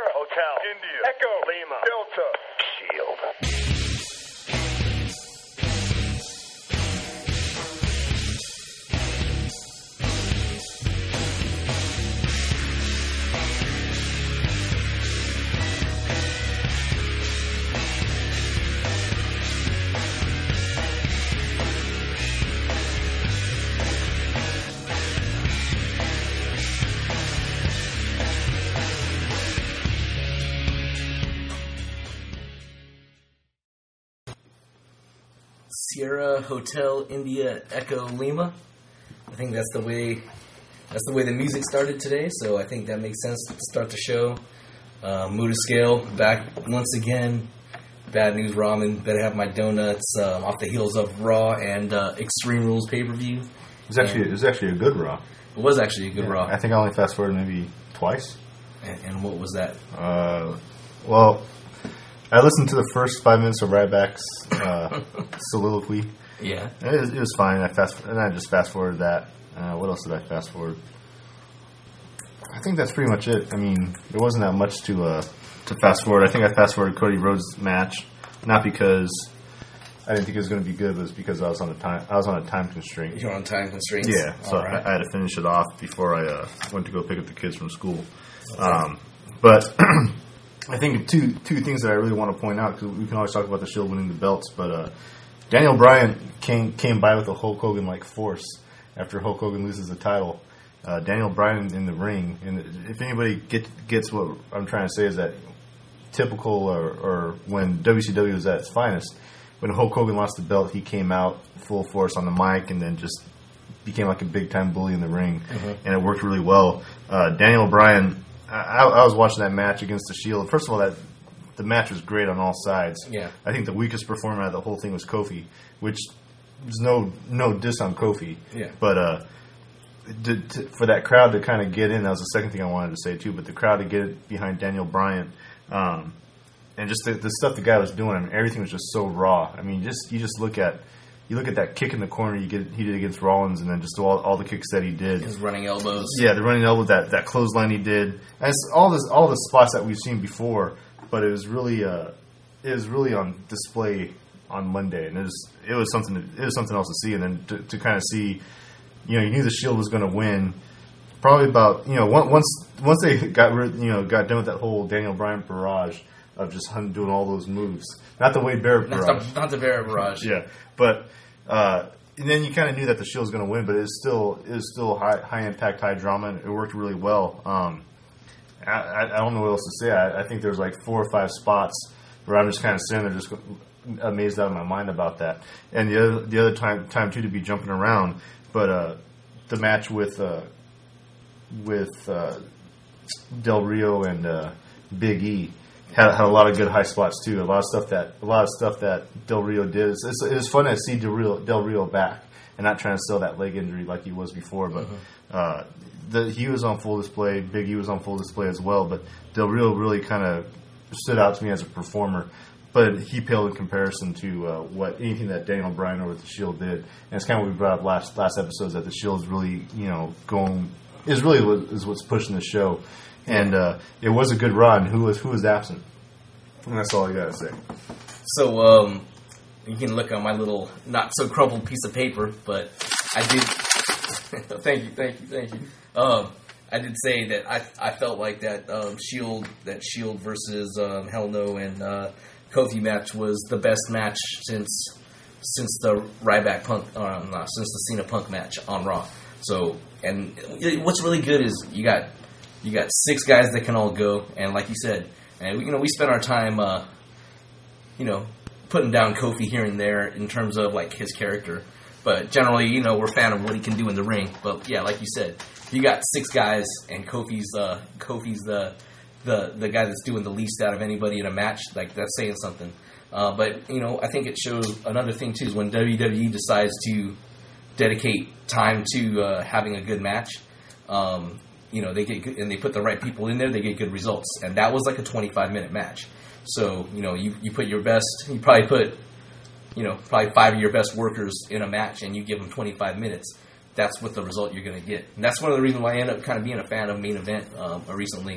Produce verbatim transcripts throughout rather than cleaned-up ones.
Sierra Hotel India Echo Lima Delta Shield. Sierra Hotel India Echo Lima. I think that's the way that's the way the music started today, so I think that makes sense to start the show. Uh, Muda Scale back once again. Bad News Ramen. Better Have My Donuts. Um, off the heels of Raw and uh, Extreme Rules pay-per-view. It was actually it was actually a good Raw. It was actually a good yeah, Raw. I think I only fast forwarded maybe twice. And, and what was that? Uh, well, I listened to the first five minutes of Ryback's uh, soliloquy. Yeah, it was, it was fine. I fast and I just fast forwarded that. Uh, what else did I fast forward? I think that's pretty much it. I mean, there wasn't that much to uh, to fast forward. I think I fast forwarded Cody Rhodes' match, not because I didn't think it was going to be good, but it was because I was on a time I was on a time constraint. You're on time constraints. Yeah, so right. I, I had to finish it off before I uh, went to go pick up the kids from school. Okay. Um, but. I think two two things that I really want to point out, because we can always talk about the Shield winning the belts, but uh, Daniel Bryan came came by with a Hulk Hogan-like force after Hulk Hogan loses the title. Uh, Daniel Bryan in the ring, and if anybody get, gets what I'm trying to say is that typical, or, or when W C W was at its finest, when Hulk Hogan lost the belt, he came out full force on the mic and then just became like a big-time bully in the ring, mm-hmm. and it worked really well. Uh, Daniel Bryan... I, I was watching that match against the Shield. First of all, that the match was great on all sides. Yeah. I think the weakest performer out of the whole thing was Kofi, which is no no diss on Kofi. Yeah. But uh, to, to, for that crowd to kind of get in, that was the second thing I wanted to say too. But the crowd to get behind Daniel Bryan, um, and just the, the stuff the guy was doing, I mean, everything was just so raw. I mean, just you just look at. You look at that kick in the corner you get he did against Rollins, and then just all, all the kicks that he did. His running elbows. Yeah, the running elbow, that, that clothesline he did. And it's all this all the spots that we've seen before, but it was really uh, it was really on display on Monday, and it was it was something to, it was something else to see, and then to, to kind of see, you know, you knew the Shield was going to win. Probably about you know once once they got rid, you know got done with that whole Daniel Bryan barrage of just doing all those moves, not the Wade Barrett barrage, not the, not the Barrett barrage, yeah. But uh, and then you kind of knew that the Shield was going to win, but it was still it was still high high impact, high drama, and it worked really well. Um, I, I don't know what else to say. I, I think there's like four or five spots where I'm just kind of sitting there, just amazed out of my mind about that. And the other the other time time too to be jumping around, but uh, the match with uh, with uh, Del Rio and uh, Big E. Had, had a lot of good high spots too. A lot of stuff that a lot of stuff that Del Rio did. It's, it's, it was fun to see Del Rio, Del Rio back and not trying to sell that leg injury like he was before. But mm-hmm. uh, the, he was on full display. Big E was on full display as well. But Del Rio really kind of stood out to me as a performer. But he paled in comparison to uh, what anything that Daniel Bryan over at the Shield did. And it's kind of what we brought up last last episodes, that the Shield's really you know going is really what, is what's pushing the show. And uh, it was a good run. Who was who was absent? And that's all I gotta say. So um, you can look on my little not so crumpled piece of paper, but I did. thank you, thank you, thank you. Um, I did say that I I felt like that um, Shield that Shield versus um, Hell No and uh, Kofi match was the best match since since the Ryback Punk uh, no, since the Cena Punk match on Raw. So and what's really good is you got. You got six guys that can all go, and like you said, and we, you know, we spent our time, uh, you know, putting down Kofi here and there in terms of like his character. But generally, you know, we're a fan of what he can do in the ring. But yeah, like you said, you got six guys, and Kofi's uh, Kofi's the the the guy that's doing the least out of anybody in a match. Like that's saying something. Uh, but you know, I think it shows another thing too is when W W E decides to dedicate time to uh, having a good match. Um, You know, they get good, and they put the right people in there, they get good results. And that was like a twenty-five minute match. So, you know, you, you put your best, you probably put, you know, probably five of your best workers in a match and you give them twenty-five minutes. That's what the result you're going to get. And that's one of the reasons why I end up kind of being a fan of main event um, recently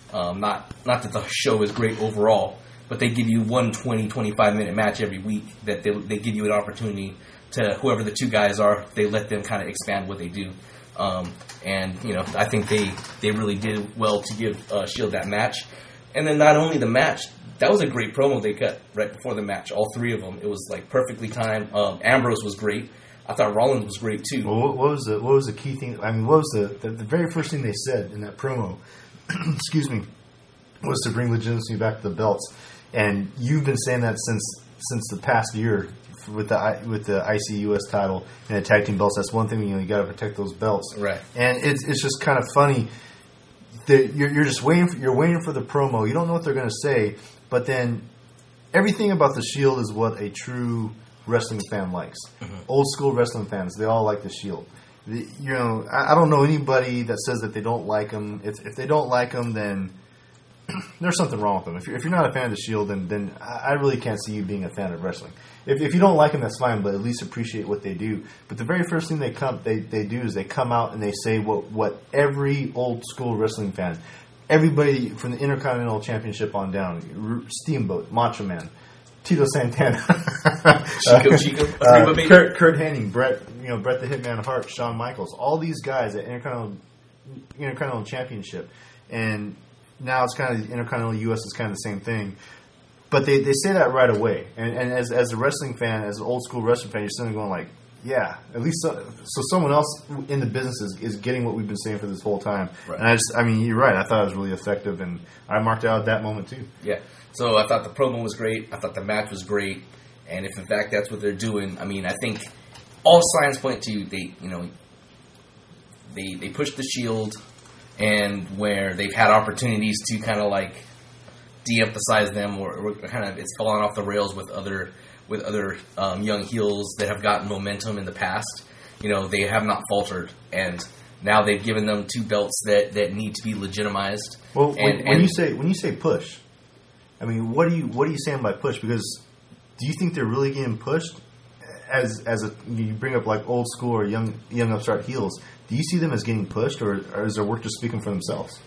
Um, not not that the show is great overall, but they give you one twenty, twenty-five minute match every week that they they give you an opportunity to whoever the two guys are, they let them kind of expand what they do. Um, and, you know, I think they, they really did well to give uh, Shield that match. And then not only the match, that was a great promo they cut right before the match, all three of them. It was, like, perfectly timed. Um, Ambrose was great. I thought Rollins was great, too. Well, what, what was the what was the key thing? I mean, what was the, the, the very first thing they said in that promo, excuse me, was to bring legitimacy back to the belts. And you've been saying that since since the past year with the with the I C U S title and the tag team belts. That's one thing, you know, you got to protect those belts. Right. And it's it's just kind of funny that you're you're just waiting for, you're waiting for the promo. You don't know what they're going to say, but then everything about the Shield is what a true wrestling fan likes. Mm-hmm. Old school wrestling fans, they all like the Shield. The, you know, I, I don't know anybody that says that they don't like them. If, if they don't like them, then there's something wrong with them. If you're, if you're not a fan of the Shield, then then I really can't see you being a fan of wrestling. If if you don't like them, that's fine, but at least appreciate what they do. But the very first thing they come they, they do is they come out and they say what what every old school wrestling fan, everybody from the Intercontinental Championship on down, Steamboat, Macho Man, Tito Santana, Chico, Chico, uh, Kurt, Kurt Hennig, Brett, you know, Brett the Hitman Hart, Shawn Michaels, all these guys at Intercontinental Intercontinental Championship, and now it's kind of the Intercontinental U S is kind of the same thing. But they, they say that right away. And, and as as a wrestling fan, as an old school wrestling fan, you're sitting there going like, yeah, at least so, so someone else in the business is, is getting what we've been saying for this whole time. Right. And I just, I mean, you're right. I thought it was really effective, and I marked out at that moment too. Yeah. So I thought the promo was great. I thought the match was great. And if in fact that's what they're doing, I mean, I think all signs point to they, you know, they they push the Shield, and where they've had opportunities to kind of like de-emphasize them, or, or kind of it's fallen off the rails with other with other um, young heels that have gotten momentum in the past. You know, they have not faltered, and now they've given them two belts that, that need to be legitimized. Well, and, when, when and you say when you say push, I mean, what do you what are you saying by push? Because do you think they're really getting pushed? As as a you bring up like old school or young young upstart heels, do you see them as getting pushed, or, or is their work just speaking for themselves?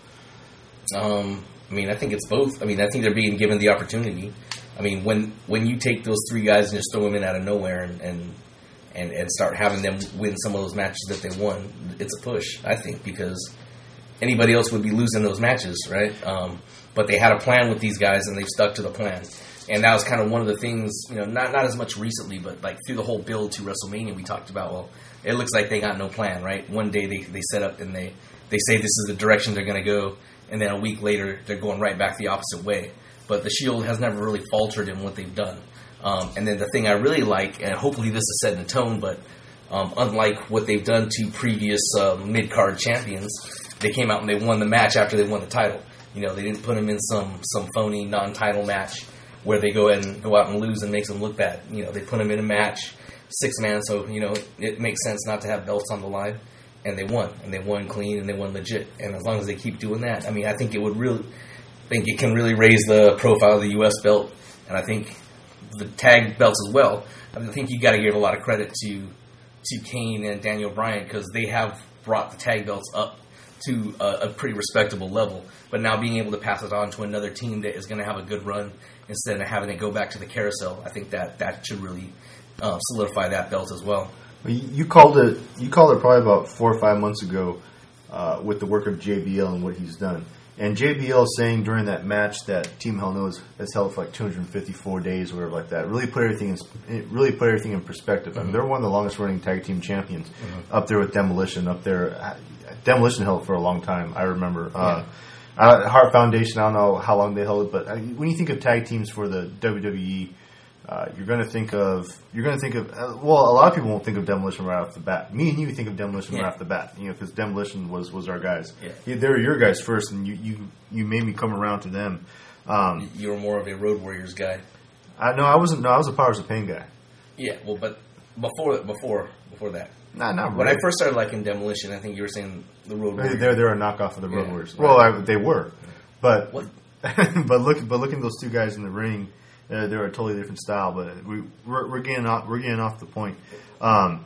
Um. I mean, I think it's both. I mean, I think they're being given the opportunity. I mean, when when you take those three guys and just throw them in out of nowhere and and, and, and start having them win some of those matches that they won, it's a push, I think, because anybody else would be losing those matches, right? Um, but they had a plan with these guys, and they've stuck to the plan. And that was kind of one of the things, you know, not not as much recently, but like through the whole build to WrestleMania, we talked about, well, it looks like they got no plan, right? One day they, they set up and they, they say this is the direction they're going to go, and then a week later, they're going right back the opposite way. But the Shield has never really faltered in what they've done. Um, and then the thing I really like, and hopefully this is setting the tone, but um, unlike what they've done to previous uh, mid-card champions, they came out and they won the match after they won the title. You know, they didn't put them in some, some phony non-title match where they go ahead and go out and lose and makes them look bad. You know, they put them in a match, six-man, so, you know, it makes sense not to have belts on the line. And they won, and they won clean, and they won legit. And as long as they keep doing that, I mean, I think it would really, I think it can really raise the profile of the U S belt, and I think the tag belts as well. I, mean, I think you got to give a lot of credit to to Kane and Daniel Bryan, because they have brought the tag belts up to a, a pretty respectable level. But now being able to pass it on to another team that is going to have a good run instead of having it go back to the carousel, I think that that should really uh, solidify that belt as well. You called it. You called it probably about four or five months ago uh, with the work of J B L and what he's done. And J B L saying during that match that Team Hell No has, has held for like two hundred fifty-four days or whatever like that. Really put everything in. It really put everything in perspective. Mm-hmm. I mean, they're one of the longest running tag team champions, mm-hmm. up there with Demolition. Up there, Demolition held for a long time. I remember. Uh, yeah. uh, Heart Foundation. I don't know how long they held it, but when you think of tag teams for the W W E. Uh, you're going to think of you're going to think of uh, well, a lot of people won't think of Demolition right off the bat. Me and you think of Demolition yeah. right off the bat, you know, because Demolition was, was our guys. Yeah. Yeah, they were your guys first, and you, you, you made me come around to them. Um, you were more of a Road Warriors guy. I no, I wasn't. No, I was a Powers of Pain guy. Yeah, well, but before before before that, nah, not when really. I first started liking Demolition, I think you were saying the Road Warriors. They're they're a knockoff of the Road yeah, Warriors. Right. Well, I, they were, but what? but look but looking at those two guys in the ring. Uh, they're a totally different style, but we, we're, we're getting off. We're getting off the point. Um,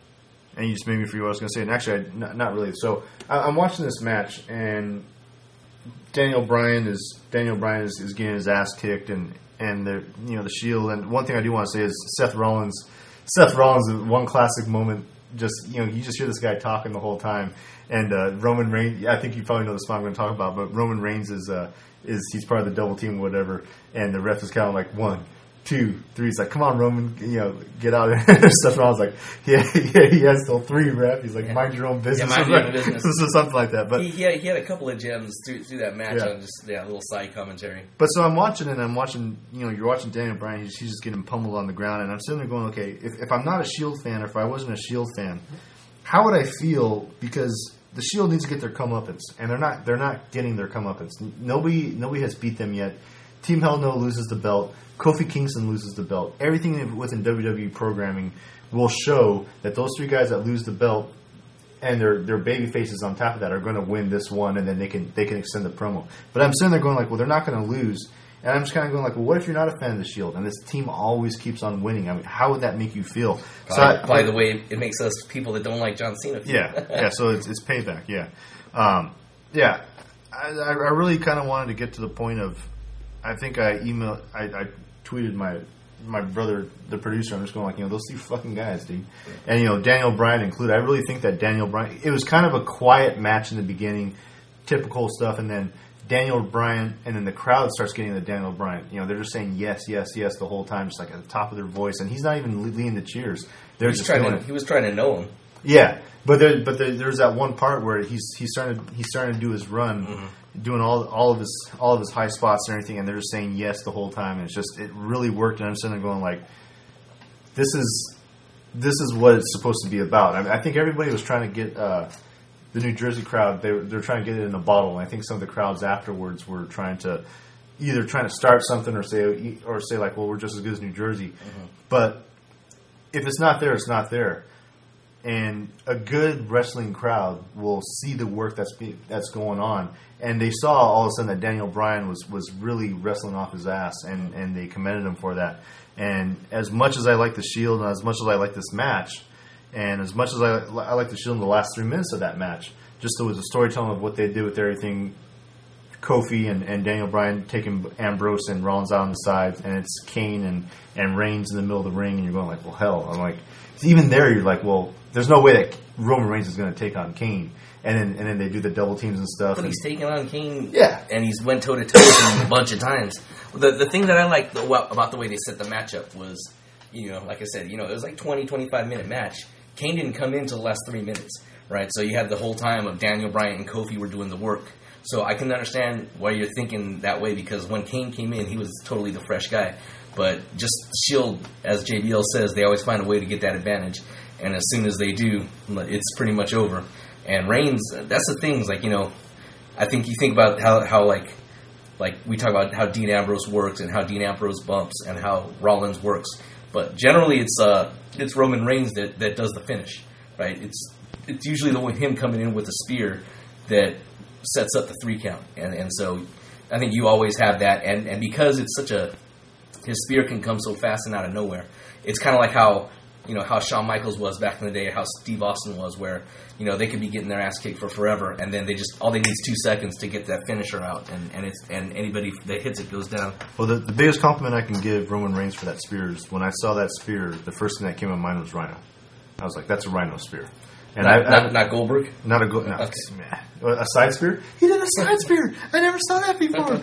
and you just made me forget what I was going to say. And actually, I, not, not really. So I, I'm watching this match, and Daniel Bryan is Daniel Bryan is, is getting his ass kicked, and and the you know the Shield. And one thing I do want to say is Seth Rollins. Seth Rollins is one classic moment. Just you know, you just hear this guy talking the whole time, and uh, Roman Reigns. I think you probably know the spot I'm going to talk about, but Roman Reigns is uh, is he's part of the double team, or whatever, and the ref is kind of like one, two, three. He's like, "Come on, Roman, you know, get out of there." Seth Rollins like, "Yeah, yeah, he has still three, ref." He's like, yeah. "Mind your own business," yeah, mind your own business, so something like that. But he, he, had, he had a couple of gems through through that match yeah. on just yeah, a little side commentary. But so I'm watching and I'm watching. You know, you're watching Daniel Bryan. He's, he's just getting pummeled on the ground, and I'm sitting there going, "Okay, if, if I'm not a Shield fan, or if I wasn't a Shield fan, how would I feel?" Because the Shield needs to get their comeuppance, and they're not. They're not getting their comeuppance. Nobody, nobody has beat them yet. Team Hell No loses the belt. Kofi Kingston loses the belt. Everything within W W E programming will show that those three guys that lose the belt and their their baby faces on top of that are going to win this one, and then they can they can extend the promo. But I'm sitting there going like, well, they're not going to lose. And I'm just kind of going like, well, what if you're not a fan of the Shield and this team always keeps on winning? I mean, how would that make you feel? By, so I, by the way, it makes us people that don't like John Cena feel. Yeah, yeah. So it's it's payback. Yeah, um, yeah. I, I really kind of wanted to get to the point of, I think I emailed, I, I tweeted my my brother, the producer. I'm just going like, you know, those three fucking guys, dude. And you know, Daniel Bryan included. I really think that Daniel Bryan. It was kind of a quiet match in the beginning, typical stuff, and then Daniel Bryan, and then the crowd starts getting the Daniel Bryan. You know, they're just saying yes, yes, yes the whole time, just like at the top of their voice, and he's not even leading the cheers. They're he was just trying doing to, it. He was trying to know him. Yeah, but there, but there, there's that one part where he's he's starting to, he's starting to do his run, mm-hmm. doing all all of his all of his high spots and everything, and they're just saying yes the whole time. And it's just it really worked, and I'm sitting there going like, this is this is what it's supposed to be about. I mean, I think everybody was trying to get. Uh, The New Jersey crowd, they, they're trying to get it in a bottle. And I think some of the crowds afterwards were trying to either trying to start something or say or say like, well, we're just as good as New Jersey. Mm-hmm. But if it's not there, it's not there. And a good wrestling crowd will see the work that's be, that's going on. And they saw all of a sudden that Daniel Bryan was, was really wrestling off his ass, and, and they commended him for that. And as much as I like the Shield and as much as I like this match, and as much as I, I like the Shield in the last three minutes of that match, just there was a storytelling of what they did with everything. Kofi and, and Daniel Bryan taking Ambrose and Rollins out on the sides, and it's Kane and, and Reigns in the middle of the ring, and you're going like, well, hell. I'm like, even there, you're like, well, there's no way that Roman Reigns is going to take on Kane. And then and then they do the double teams and stuff. But and, he's taking on Kane, yeah, and he's went toe to toe with him a bunch of times. The the thing that I liked about the way they set the matchup was, you know, like I said, you know, it was like twenty, twenty-five minute match. Kane didn't come in until the last three minutes, right? So you had the whole time of Daniel Bryan and Kofi were doing the work. So I can understand why you're thinking that way, because when Kane came in, he was totally the fresh guy. But just Shield, as J B L says, they always find a way to get that advantage. And as soon as they do, it's pretty much over. And Reigns, that's the thing, is like, you know, I think you think about how, how like, like we talk about how Dean Ambrose works and how Dean Ambrose bumps and how Rollins works. But generally, it's uh, it's Roman Reigns that, that does the finish, right? It's it's usually the one him coming in with a spear that sets up the three count, and and so I think you always have that, and, and because it's such a his spear can come so fast and out of nowhere. It's kind of like how you know how Shawn Michaels was back in the day, how Steve Austin was, where you know they could be getting their ass kicked for forever, and then they just all they need is two seconds to get that finisher out, and, and it's and anybody that hits it goes down. Well, the, the biggest compliment I can give Roman Reigns for that spear is when I saw that spear, the first thing that came to mind was Rhino. I was like, that's a Rhino spear. And not, I, not, I, not Goldberg? Not a go, no, okay. A side spear? He did a side spear. I never saw that before.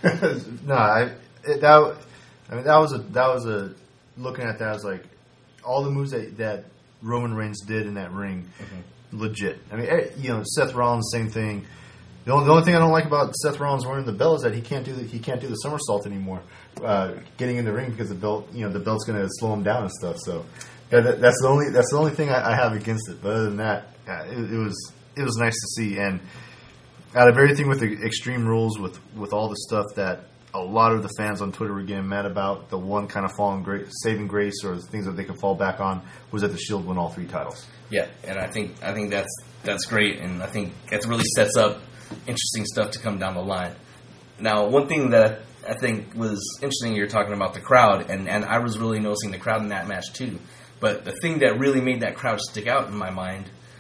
no, I it, that I mean that was a that was a looking at that I was like all the moves that, that Roman Reigns did in that ring, mm-hmm. legit. I mean, you know, Seth Rollins, same thing. The only, the only thing I don't like about Seth Rollins wearing the belt is that he can't do the, he can't do the somersault anymore, uh, getting in the ring because the belt you know the belt's going to slow him down and stuff. So. Yeah, that, that's the only that's the only thing I, I have against it. But other than that, yeah, it, it was it was nice to see. And out of everything with the Extreme Rules, with, with all the stuff that a lot of the fans on Twitter were getting mad about, the one kind of falling gra- saving grace or things that they could fall back on was that the Shield won all three titles. Yeah, and I think I think that's that's great, and I think that really sets up interesting stuff to come down the line. Now, one thing that I think was interesting, you're talking about the crowd, and, and I was really noticing the crowd in that match too. But the thing that really made that crowd stick out in my mind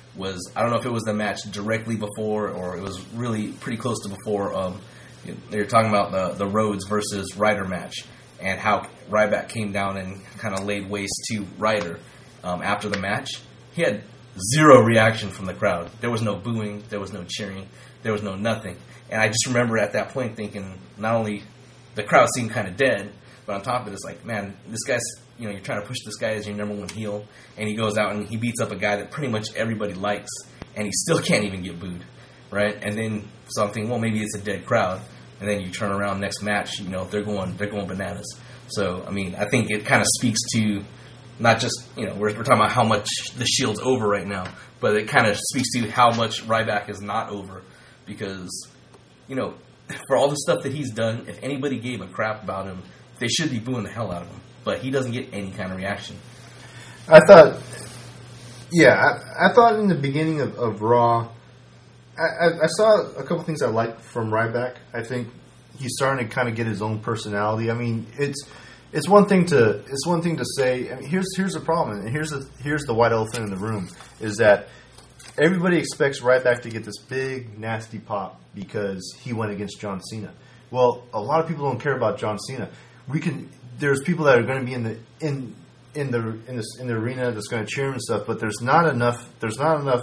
was, I don't know if it was the match directly before or it was really pretty close to before. Um, they were talking about the, the Rhodes versus Ryder match and how Ryback came down and kind of laid waste to Ryder um, after the match. He had zero reaction from the crowd. There was no booing. There was no cheering. There was no nothing. And I just remember at that point thinking, not only the crowd seemed kind of dead, but on top of it, it's like, man, this guy's, you know, you're trying to push this guy as your number one heel, and he goes out and he beats up a guy that pretty much everybody likes, and he still can't even get booed, right? And then so I'm thinking, well, maybe it's a dead crowd, and then you turn around next match, you know, they're going, they're going bananas. So I mean, I think it kind of speaks to not just, you know, we're, we're talking about how much the Shield's over right now, but it kind of speaks to how much Ryback is not over, because, you know, for all the stuff that he's done, if anybody gave a crap about him, they should be booing the hell out of him. But he doesn't get any kind of reaction. I thought, yeah, I, I thought in the beginning of, of Raw, I, I, I saw a couple things I liked from Ryback. I think he's starting to kind of get his own personality. I mean, it's it's one thing to it's one thing to say. I mean, here's here's the problem, and here's the here's the white elephant in the room is that everybody expects Ryback to get this big nasty pop because he went against John Cena. Well, a lot of people don't care about John Cena. We can. There's people that are going to be in the in in the in the in the arena that's going to cheer him and stuff, but there's not enough. There's not enough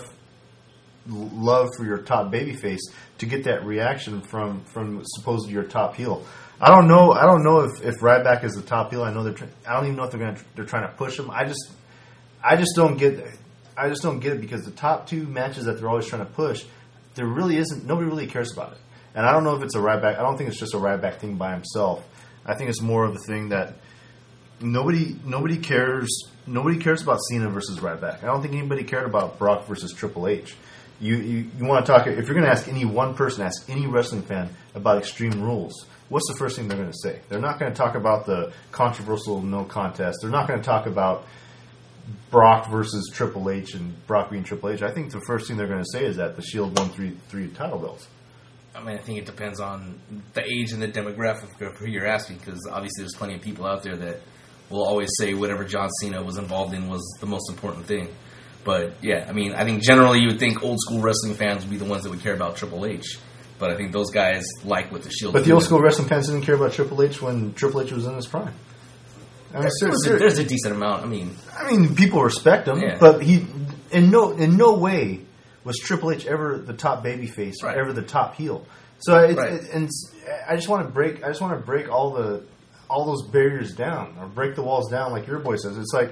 love for your top babyface to get that reaction from from supposedly your top heel. I don't know. I don't know if, if Ryback is the top heel. I know they're. Try, I don't even know if they're going to. They're trying to push him. I just. I just don't get. I just don't get it because the top two matches that they're always trying to push, there really isn't. Nobody really cares about it. And I don't know if it's a Ryback. I don't think it's just a Ryback thing by himself. I think it's more of a thing that nobody nobody cares nobody cares about Cena versus Ryback. I don't think anybody cared about Brock versus Triple H. You you, you want to talk if you're going to ask any one person, ask any wrestling fan about Extreme Rules. What's the first thing they're going to say? They're not going to talk about the controversial no contest. They're not going to talk about Brock versus Triple H and Brock being Triple H. I think the first thing they're going to say is that the Shield won three three title belts. I mean, I think it depends on the age and the demographic of who you're asking, because obviously there's plenty of people out there that will always say whatever John Cena was involved in was the most important thing. But, yeah, I mean, I think generally you would think old school wrestling fans would be the ones that would care about Triple H. But I think those guys like what the Shield But the old school wrestling fans didn't care about Triple H when Triple H was in his prime. I mean, there's, a, there's a decent amount. I mean, I mean, people respect him, yeah. but he in no in no way was Triple H ever the top babyface or right. ever the top heel. So it's, right. it, and I just want to break. I just want to break all the all those barriers down, or break the walls down, like your boy says. It's like,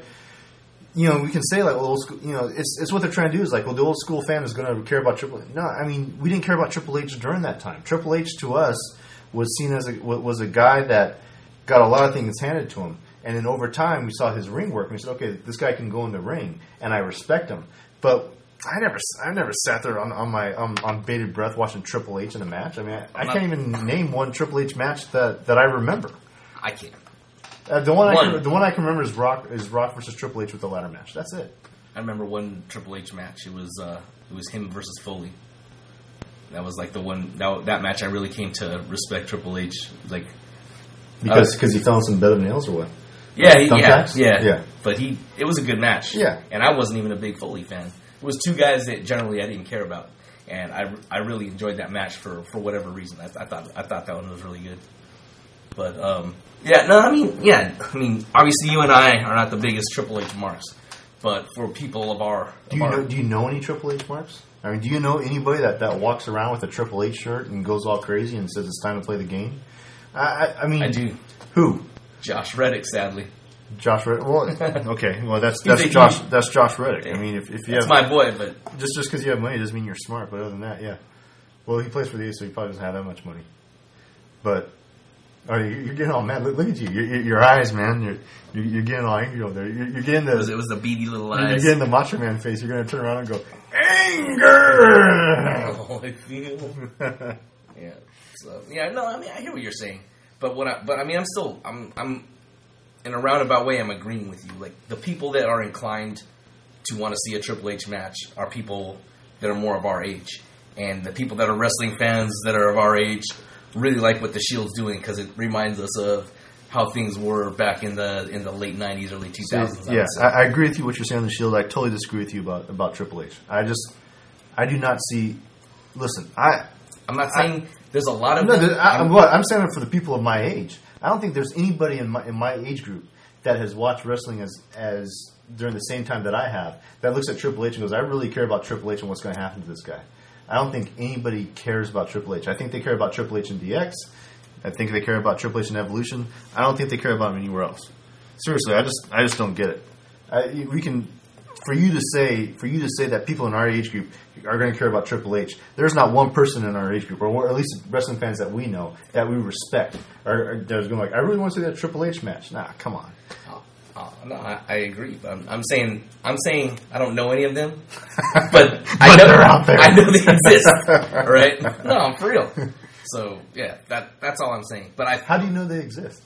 you know, we can say like, well, old school, you know, it's it's what they're trying to do is like, well, the old school fan is going to care about Triple H. No, I mean, we didn't care about Triple H during that time. Triple H to us was seen as a was a guy that got a lot of things handed to him. And then over time, we saw his ring work, and we said, "Okay, this guy can go in the ring," and I respect him. But I never, I never sat there on, on my on, on bated breath watching Triple H in a match. I mean, I, I can't even name one Triple H match that, that I remember. I can't. Uh, the one, one. I can, the one I can remember is Rock is Rock versus Triple H with the ladder match. That's it. I remember one Triple H match. It was uh, it was him versus Foley. That was like the one that, that match I really came to respect Triple H. Like because because he fell in some bed of nails or what? Yeah, he, yeah, yeah, yeah. But he, it was a good match. Yeah, and I wasn't even a big Foley fan. It was two guys that generally I didn't care about, and I, I really enjoyed that match for, for whatever reason. I, I thought I thought that one was really good. But um, yeah, no, I mean, yeah, I mean, obviously you and I are not the biggest Triple H marks, but for people of our, of do you our, know do you know any Triple H marks? I mean, do you know anybody that, that walks around with a Triple H shirt and goes all crazy and says it's time to play the game? I, I, I mean, I do. Who? Josh Reddick, sadly. Josh Reddick. Well, okay. Well, that's that's Josh. That's Josh Reddick. I mean, if, if you that's have my boy, but just just because you have money doesn't mean you're smart. But other than that, yeah. Well, he plays for the A's, so he probably doesn't have that much money. But oh, you're getting all mad. Look, look at you. Your, your eyes, man. You're, you're you're getting all angry over there. You're, you're getting the it was, it was the beady little eyes. You're getting the Macho Man face. You're going to turn around and go anger. Oh, I feel. Yeah. So yeah, no, I mean I hear what you're saying. But what I, but I mean, I'm still, I'm, I'm, in a roundabout way, I'm agreeing with you. Like, the people that are inclined to want to see a Triple H match are people that are more of our age. And the people that are wrestling fans that are of our age really like what the Shield's doing because it reminds us of how things were back in the in the late nineties, early two thousands. Yeah, I, I agree with you what you're saying on the Shield. I totally disagree with you about, about Triple H. I just, I do not see. Listen, I. I'm not saying I, there's a lot of. No, them. I, I'm, what, I'm saying it for the people of my age. I don't think there's anybody in my in my age group that has watched wrestling as as during the same time that I have that looks at Triple H and goes, I really care about Triple H and what's going to happen to this guy. I don't think anybody cares about Triple H. I think they care about Triple H in D X. I think they care about Triple H in Evolution. I don't think they care about him anywhere else. Seriously, I just I just don't get it. I, we can for you to say for you to say that people in our age group are going to care about Triple H. There's not one person in our age group, or at least wrestling fans that we know that we respect, or, or there's going like, I really want to see that Triple H match. Nah, come on. Oh, oh, no, I, I agree. I'm, I'm saying I'm saying I don't know any of them, but, but I know they're out there. I know they exist. All right? No, I'm for real. So yeah, that that's all I'm saying. But I how do you know they exist?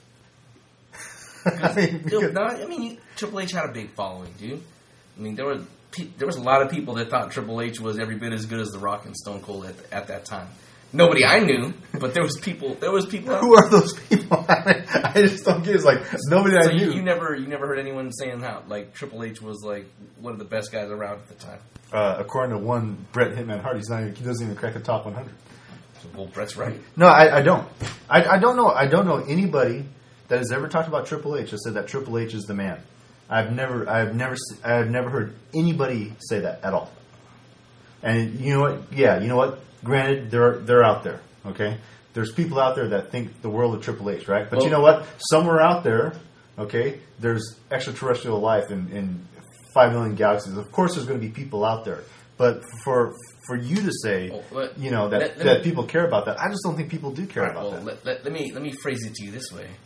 I mean, dude, no, I mean you, Triple H had a big following, dude. I mean there were there was a lot of people that thought Triple H was every bit as good as The Rock and Stone Cold at, at that time. Nobody I knew, but there was people. There was people. Who are those people? I, mean, I just don't get it. It's like nobody so I knew. You, you never, you never heard anyone saying how like Triple H was like one of the best guys around at the time. Uh, according to one Bret Hitman Hart, he's not. Even, he doesn't even crack the top one hundred. Well, Bret's right. No, I, I don't. I, I don't know. I don't know anybody that has ever talked about Triple H that said that Triple H is the man. I've never, I've never, I've never heard anybody say that at all. And you know what? Yeah, you know what? Granted, they're they're out there. Okay, there's people out there that think the world of Triple H, right? But well, you know what? Somewhere out there, okay, there's extraterrestrial life in, in five million galaxies. Of course, there's going to be people out there. But for for you to say, well, let, you know, that, let, let that me, people care about that, I just don't think people do care right, about well, that. Let, let, let me let me phrase it to you this way.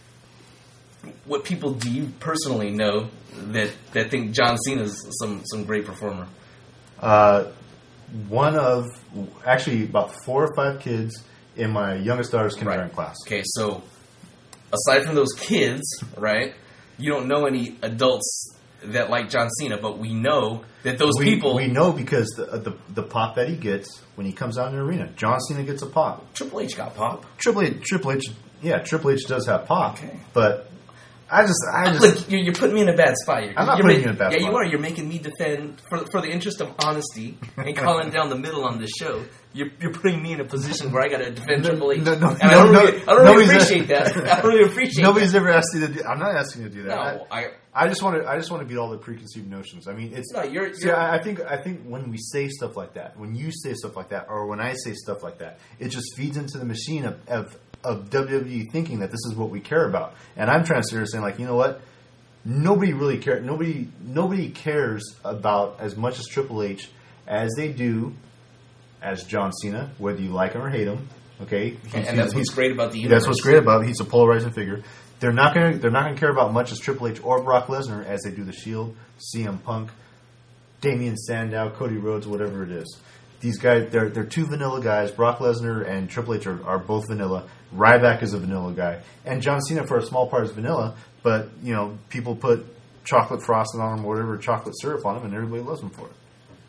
What people do you personally know that, that think John Cena's some, some great performer? Uh, one of, actually about four or five kids in my youngest daughter's kindergarten right. class. Okay, so aside from those kids, right, you don't know any adults that like John Cena, but we know that those we, people... We know because the, the the pop that he gets when he comes out in the arena. John Cena gets a pop. Triple H got pop. Triple H, Triple H, yeah, Triple H does have pop. Okay. But... I just, I just. Look, you're, you're putting me in a bad spot here. I'm not you're putting ma- you in a bad yeah, spot. Yeah, you are. You're making me defend, for for the interest of honesty and calling down the middle on this show. You're, you're putting me in a position where I got to defend no, Triple H. No, no, and no, I don't no, really, I don't really appreciate that. I don't really appreciate. Nobody's that. ever asked you to do. I'm not asking you to do that. No, I. I, I just want to. I just want to beat all the preconceived notions. I mean, it's. No, you're. you're see, I, I think. I think when we say stuff like that, when you say stuff like that, or when I say stuff like that, it just feeds into the machine of of, of W W E thinking that this is what we care about. And I'm trying to sit here saying, like, you know what? Nobody really cares. Nobody, nobody cares about as much as Triple H as they do as John Cena, whether you like him or hate him. Okay, and, and that's what's great about the universe. That's what's great about it. He's a polarizing figure. They're not going. They're not going to care about much as Triple H or Brock Lesnar as they do the Shield, C M Punk, Damian Sandow, Cody Rhodes, whatever it is. These guys, they're they're two vanilla guys. Brock Lesnar and Triple H are, are both vanilla. Ryback is a vanilla guy, and John Cena for a small part is vanilla. But you know, people put chocolate frosting on him, or whatever, chocolate syrup on him, and everybody loves him for it.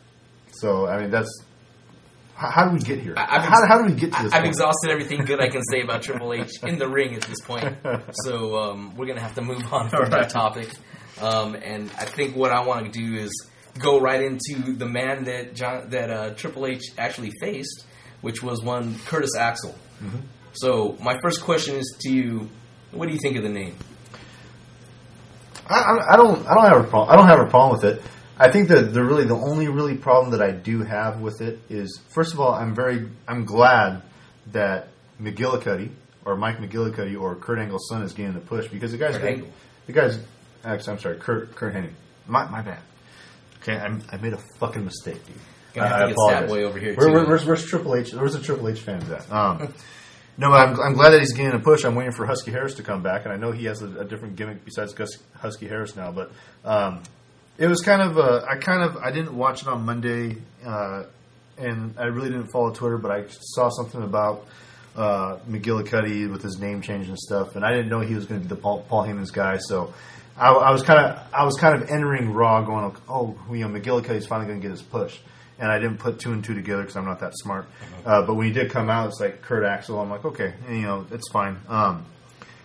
So I mean, that's how, how do we get here? I've How, how do we get to this? I've point? exhausted everything good I can say about Triple H in the ring at this point. So um, we're gonna have to move on from that topic. Um, and I think what I want to do is go right into the man that John, that uh, Triple H actually faced, which was one Curtis Axel. Mm-hmm. So my first question is to you: what do you think of the name? I, I don't. I don't have a problem. I don't have a problem with it. I think that the really the only really problem that I do have with it is, first of all, I'm very I'm glad that McGillicuddy or Mike McGillicuddy or Kurt Angle's son is getting the push because the guy's Kurt Angle. the guy's actually I'm sorry Kurt Kurt Hennig. My my bad. Okay, I, I made a fucking mistake, dude. Gonna have I, to get I Stat Boy over here Where, too. where, where's, where's Triple H? Where's the Triple H fans at? Um, No, but I'm, I'm glad that he's getting a push. I'm waiting for Husky Harris to come back, and I know he has a, a different gimmick besides Gus, Husky Harris now. But um, it was kind of uh, I kind of I didn't watch it on Monday, uh, and I really didn't follow Twitter, but I saw something about uh, McGillicuddy with his name change and stuff, and I didn't know he was going to be the Paul, Paul Heyman's guy. So I, I was kind of I was kind of entering Raw, going, oh, you know, McGillicuddy's finally going to get his push. And I didn't put two and two together because I'm not that smart. Uh, but when he did come out, it's like Kurt Axel. I'm like, okay, you know, it's fine. Um,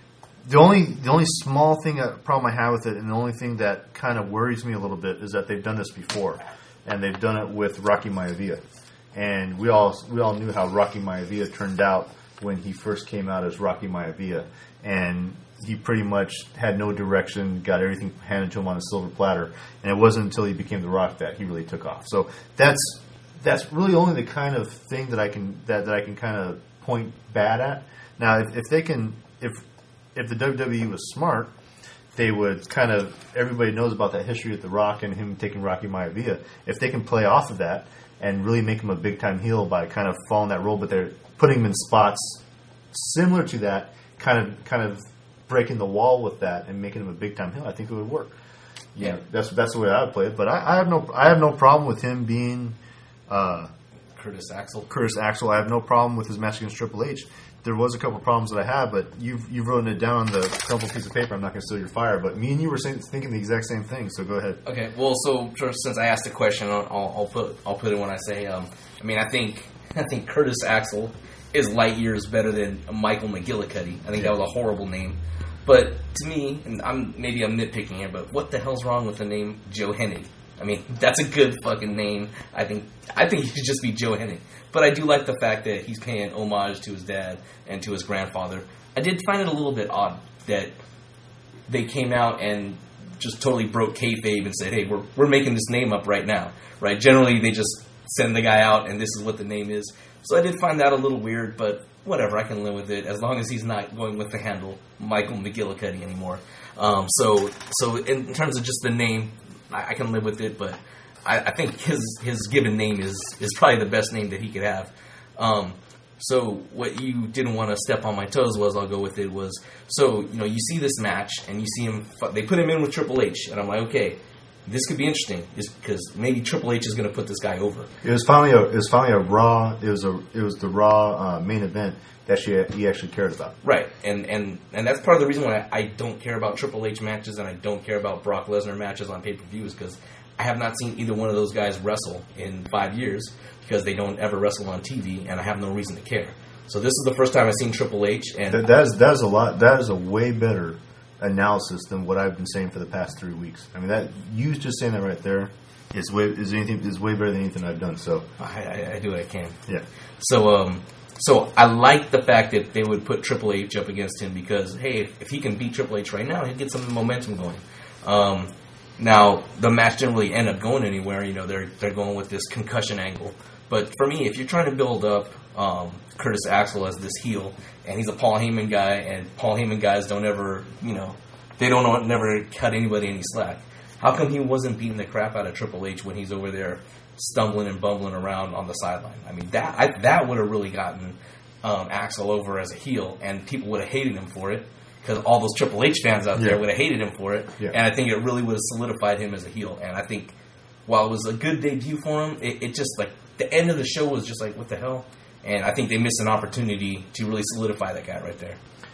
The only the only small thing uh, problem I have with it, and the only thing that kind of worries me a little bit, is that they've done this before, and they've done it with Rocky Maivia, and we all we all knew how Rocky Maivia turned out when he first came out as Rocky Maivia, and he pretty much had no direction, got everything handed to him on a silver platter, and it wasn't until he became The Rock that he really took off. So that's that's really only the kind of thing that I can that, that I can kind of point bad at. Now, if, if they can, if if the W W E was smart, they would kind of, everybody knows about that history with The Rock and him taking Rocky Maivia. If they can play off of that and really make him a big time heel by kind of following that role, but they're putting him in spots similar to that, kind of kind of breaking the wall with that and making him a big time heel, I think it would work. You Yeah, know, that's that's the way I would play it. But I, I have no I have no problem with him being uh, Curtis Axel. Curtis Axel. I have no problem with his match against Triple H. There was a couple problems that I had, but you've you've written it down on the crumpled piece of paper. I'm not going to steal your fire, but me and you were saying, thinking the exact same thing. So go ahead. Okay, well, so first, since I asked the question, I'll, I'll, I'll put I'll put it when I say. Um, I mean, I think I think Curtis Axel is light years better than Michael McGillicuddy. I think that was a horrible name, but to me, and I'm maybe I'm nitpicking here, but what the hell's wrong with the name Joe Hennig? I mean, that's a good fucking name. I think I think he should just be Joe Hennig. But I do like the fact that he's paying homage to his dad and to his grandfather. I did find it a little bit odd that they came out and just totally broke kayfabe and said, "Hey, we're we're making this name up right now." Right? Generally, they just send the guy out and this is what the name is. So I did find that a little weird, but whatever, I can live with it as long as he's not going with the handle Michael McGillicuddy anymore. Um, so so in, in terms of just the name, I, I can live with it, but I, I think his his given name is, is probably the best name that he could have. Um, so what you didn't want to step on my toes was, I'll go with it, was, so, you know, you see this match, and you see him, they put him in with Triple H, and I'm like, okay, this could be interesting, because maybe Triple H is going to put this guy over. It was finally a it was finally a Raw. It was a it was the Raw uh, main event that she, he actually cared about. Right, and, and and that's part of the reason why I, I don't care about Triple H matches and I don't care about Brock Lesnar matches on pay-per-views, because I have not seen either one of those guys wrestle in five years because they don't ever wrestle on T V, and I have no reason to care. So this is the first time I've seen Triple H, and that, that is that is a lot. That is a way better analysis than what I've been saying for the past three weeks. I mean, that you just saying that right there is way is anything is way better than anything I've done. So I, I, I do what I can. Yeah. So um, so I like the fact that they would put Triple H up against him because, hey, if, if he can beat Triple H right now, he'd get some momentum going. Um, now the match didn't really end up going anywhere. You know, they're they're going with this concussion angle. But for me, if you're trying to build up um, Curtis Axel as this heel, and he's a Paul Heyman guy, and Paul Heyman guys don't ever, you know, they don't never cut anybody any slack. How come he wasn't beating the crap out of Triple H when he's over there stumbling and bumbling around on the sideline? I mean, that I, that would have really gotten um, Axel over as a heel, and people would have hated him for it, because all those Triple H fans out yeah. there would have hated him for it, yeah. and I think it really would have solidified him as a heel. And I think while it was a good debut for him, it, it just, like, the end of the show was just like, what the hell? And I think they missed an opportunity to really solidify that guy right there.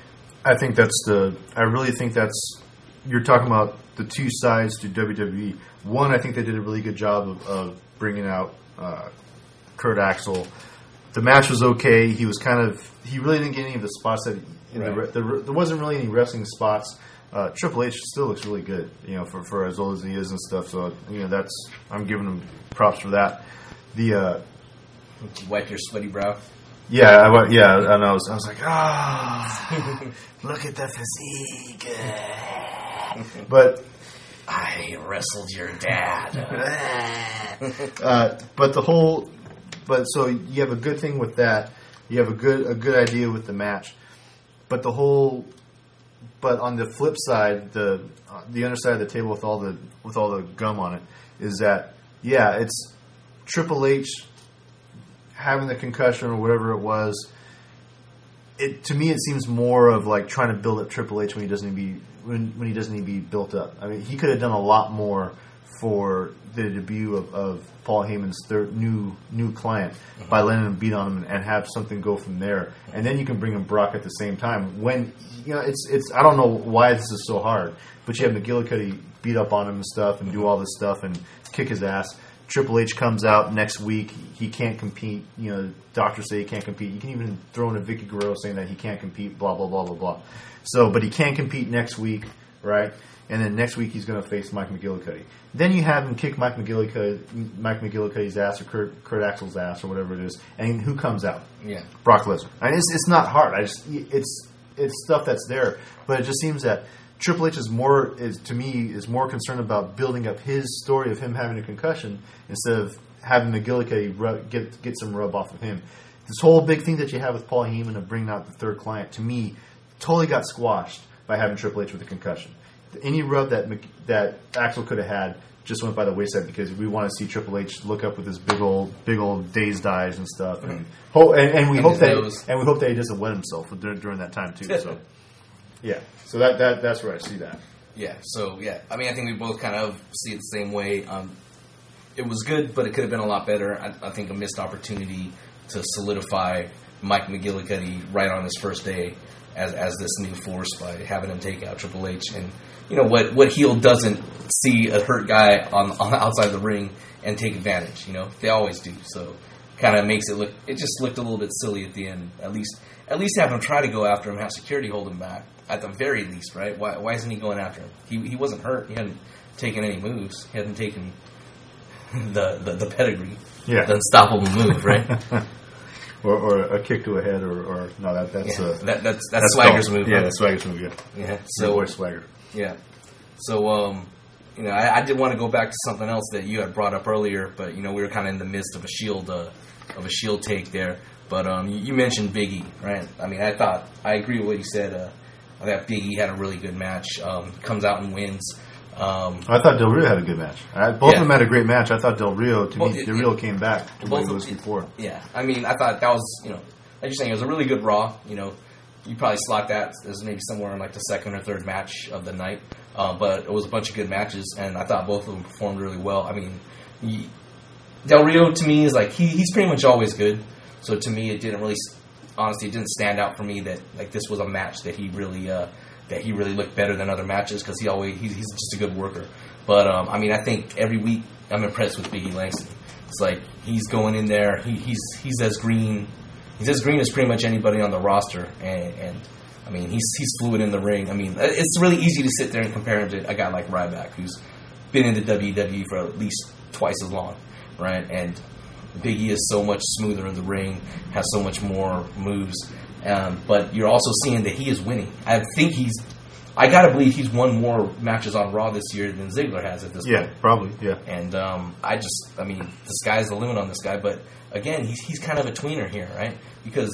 I think that's the. I really think that's. You're talking about the two sides to W W E. One, I think they did a really good job of, of bringing out uh, Kurt Axel. The match was okay. He was kind of. He really didn't get any of the spots that. In right. the, the, there wasn't really any wrestling spots. Uh, Triple H still looks really good, you know, for, for as old as he is and stuff. So you know, that's. I'm giving him props for that. The. Uh, Did you wipe your sweaty brow? Yeah, I, yeah, and I was, I was like, ah, oh, look at the physique. But I wrestled your dad. uh, but the whole, but so you have a good thing with that. You have a good a good idea with the match. But the whole, but on the flip side, the uh, the underside of the table with all the with all the gum on it is that yeah, it's Triple H having the concussion or whatever it was. It to me it seems more of like trying to build up Triple H when he doesn't need to be when, when he doesn't need to be built up. I mean, he could have done a lot more for the debut of, of Paul Heyman's third new new client mm-hmm. by letting him beat on him and have something go from there. And then you can bring in Brock at the same time. When you know it's it's I don't know why this is so hard, but you have McGillicuddy beat up on him and stuff and do all this stuff and kick his ass. Triple H comes out next week. He can't compete. You know, doctors say he can't compete. You can even throw in a Vicky Guerrero saying that he can't compete. Blah blah blah blah blah. So, but he can compete next week, right? And then next week he's going to face Mike McGillicuddy. Then you have him kick Mike McGillicuddy, Mike McGillicuddy's ass or Kurt, Kurt Axel's ass or whatever it is. And who comes out? Yeah, Brock Lesnar. I mean, it's it's not hard. I just it's it's stuff that's there, but it just seems that Triple H is more is to me is more concerned about building up his story of him having a concussion instead of having McGillicuddy rub, get get some rub off of him. This whole big thing that you have with Paul Heyman of bringing out the third client to me totally got squashed by having Triple H with a concussion. Any rub that that Axel could have had just went by the wayside because we want to see Triple H look up with his big old big old dazed eyes and stuff, and mm-hmm. ho- and, and we and hope that nose. and we hope that he doesn't wet himself during, during that time too. So yeah, so that, that that's where I see that. Yeah, so yeah, I mean I think we both kind of see it the same way. Um, it was good, but it could have been a lot better. I, I think a missed opportunity to solidify Mike McGillicuddy right on his first day as as this new force by having him take out Triple H. And you know what what heel doesn't see a hurt guy on, on outside the ring and take advantage? You know, they always do. So kind of makes it look it just looked a little bit silly at the end. At least at least have him try to go after him, have security hold him back at the very least, right? Why why isn't he going after him? He he wasn't hurt. He hadn't taken any moves. He hadn't taken the the, the pedigree, yeah, the unstoppable move, right? Or, or a kick to a head, or, or no, that that's yeah, uh, that, that's that's, that's Swagger's called, move. Yeah, right? that's Swagger's move. Yeah, yeah. So boy Swagger. Yeah. So um, you know, I, I did want to go back to something else that you had brought up earlier, but you know, we were kind of in the midst of a Shield uh, of a Shield take there. But um, you, you mentioned Big E, right? I mean, I thought I agree with what you said. Uh, I thought Big E had a really good match. Um, comes out and wins. Um, I thought Del Rio had a good match. I, both yeah. of them had a great match. I thought Del Rio, to well, me, it, Del Rio came back to what he was it, before. Yeah, I mean, I thought that was, you know, like you're saying, it was a really good Raw. You know, you probably slot that as maybe somewhere in like the second or third match of the night. Uh, but it was a bunch of good matches, and I thought both of them performed really well. I mean, he, Del Rio to me is like he, he's pretty much always good. So to me, it didn't really, honestly, it didn't stand out for me that like this was a match that he really uh, that he really looked better than other matches because he always he's, he's just a good worker. But um, I mean, I think every week I'm impressed with Big E Langston. It's like he's going in there. He, he's he's as green. He's as green as pretty much anybody on the roster, and, and I mean he's he's fluid in the ring. I mean it's really easy to sit there and compare him to a guy like Ryback, who's been in the W W E for at least twice as long, right? And Big E is so much smoother in the ring, has so much more moves, um, but you're also seeing that he is winning. I think he's. I gotta believe he's won more matches on Raw this year than Ziggler has at this yeah, point. Yeah, probably, yeah. And um, I just, I mean, the sky's the limit on this guy. But again, he's he's kind of a tweener here, right? Because,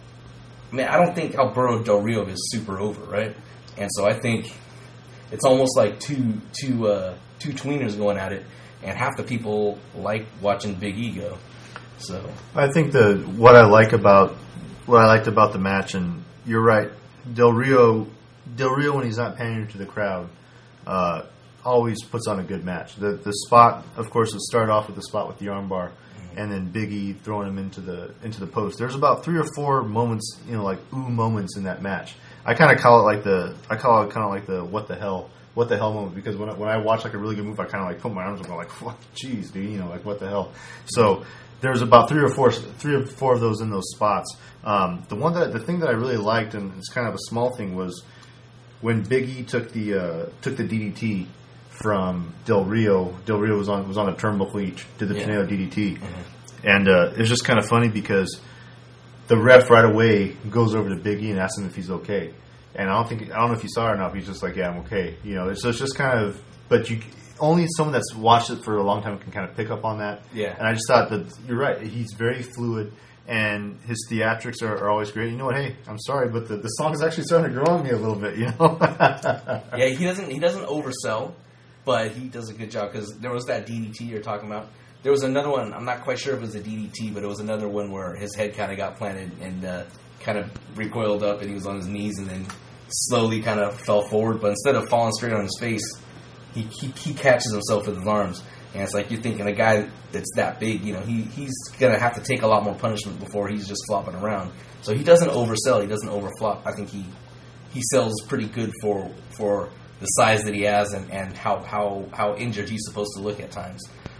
I mean, I don't think Alberto Del Rio is super over, right? And so I think it's almost like two two uh, two tweeners going at it, and half the people like watching Big E go. So I think the what I like about what I liked about the match, and you're right, Del Rio. Del Rio, when he's not pandering to the crowd, uh, always puts on a good match. The the spot, of course, it started off with the spot with the armbar, mm-hmm. and then Big E throwing him into the into the post. There's about three or four moments, you know, like ooh moments in that match. I kind of call it like the I call it kind of like the what the hell what the hell moment because when I, when I watch like a really good move, I kind of like put my arms up and I'm like, what, jeez, dude, you know, like what the hell. So there's about three or four three or four of those in those spots. Um, the one that the thing that I really liked, and it's kind of a small thing, was when Big E took the uh, took the D D T from Del Rio. Del Rio was on was on a turnbuckle. He did the yeah. tornado D D T, mm-hmm. and uh, it was just kind of funny because the ref right away goes over to Big E and asks him if he's okay. And I don't think I don't know if you saw it or not. But he's just like, yeah, I'm okay. You know, so it's just kind of, but you only someone that's watched it for a long time can kind of pick up on that. Yeah. And I just thought that you're right. He's very fluid. And his theatrics are, are always great. You know what? Hey, I'm sorry, but the, the song is actually starting to grow on me a little bit. You know? Yeah, he doesn't he doesn't oversell, but he does a good job because there was that D D T you're talking about. There was another one. I'm not quite sure if it was a D D T, but it was another one where his head kind of got planted and uh, kind of recoiled up, and he was on his knees, and then slowly kind of fell forward. But instead of falling straight on his face, he he, he catches himself with his arms. And it's like you're thinking a guy that's that big, you know, he he's going to have to take a lot more punishment before he's just flopping around. So he doesn't oversell. He doesn't overflop. I think he he sells pretty good for for the size that he has and, and how, how, how injured he's supposed to look at times.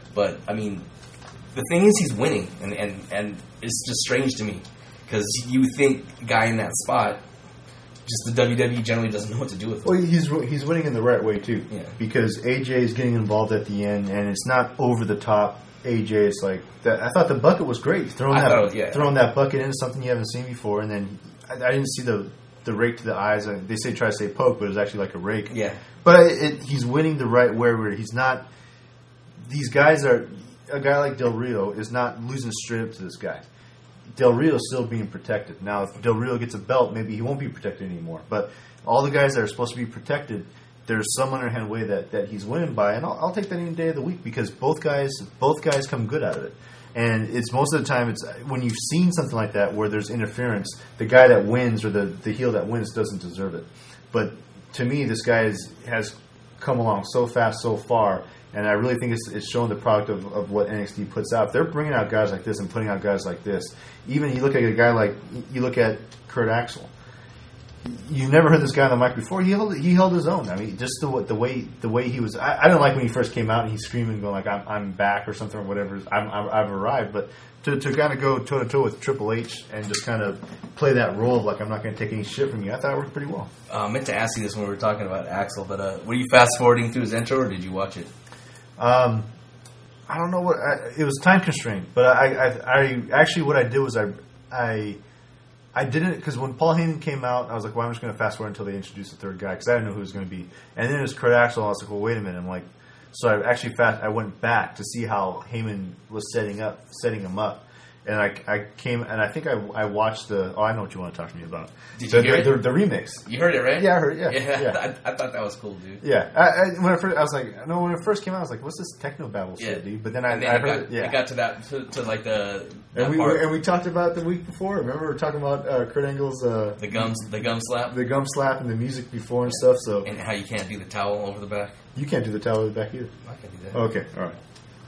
But I mean, the thing is, he's winning, and and, and it's just strange to me because you think a guy in that spot, just the W W E generally doesn't know what to do with him. Well, he's he's winning in the right way too, yeah. because A J is getting involved at the end, and it's not over the top. A J is like that. I thought the bucket was great, throwing I that thought it was, yeah. throwing that bucket into something you haven't seen before, and then I, I didn't see the the rake to the eyes. They say try to say poke, but it was actually like a rake. Yeah, but it, it, he's winning the right way where he's not. These guys are a guy like Del Rio is not losing straight up to this guy. Del Rio is still being protected. Now, if Del Rio gets a belt, maybe he won't be protected anymore. But all the guys that are supposed to be protected, there's some underhand way that, that he's winning by, and I'll, I'll take that any day of the week because both guys both guys come good out of it. And it's most of the time, it's when you've seen something like that where there's interference, the guy that wins or the, the heel that wins doesn't deserve it. But to me, this guy is, has come along so fast, so far, and I really think it's, it's showing the product of, of what N X T puts out. If they're bringing out guys like this and putting out guys like this, even you look at a guy like, you look at Kurt Axel. You never heard this guy on the mic before. He held he held his own. I mean, just the the way the way he was. I, I didn't like when he first came out and he's screaming, going like "I'm I'm back" or something or whatever. I'm, I'm I've arrived. But to to kind of go toe to toe with Triple H and just kind of play that role of like I'm not going to take any shit from you, I thought it worked pretty well. Uh, I meant to ask you this when we were talking about Axel, but uh, were you fast forwarding through his intro or did you watch it? Um, I don't know what I, it was time constrained, but I, I I actually what I did was I I. I didn't, because when Paul Heyman came out, I was like, well, I'm just going to fast forward until they introduce the third guy, because I didn't know who it was going to be. And then it was Kurt Axel, I was like, well, wait a minute. I'm like, so I actually fast, I went back to see how Heyman was setting up, setting him up. And I, I came, and I think I, I watched the, oh, I know what you want to talk to me about. Did the, you hear the, it? The, the remix. You heard it, right? Yeah, I heard it, yeah. Yeah, yeah. I, I thought that was cool, dude. Yeah. I, I, when I, first, I was like, no, when it first came out, I was like, what's this techno babble yeah. shit, dude? But then I, and then I it heard got, it, yeah. It got to that, to, to like the, and we, part. and we talked about it the week before. Remember, we were talking about uh, Kurt Angle's uh, the gums, the gum slap, the gum slap, and the music before and stuff. So and how you can't do the towel over the back. You can't do the towel over the back either. I can do that. Okay, all right.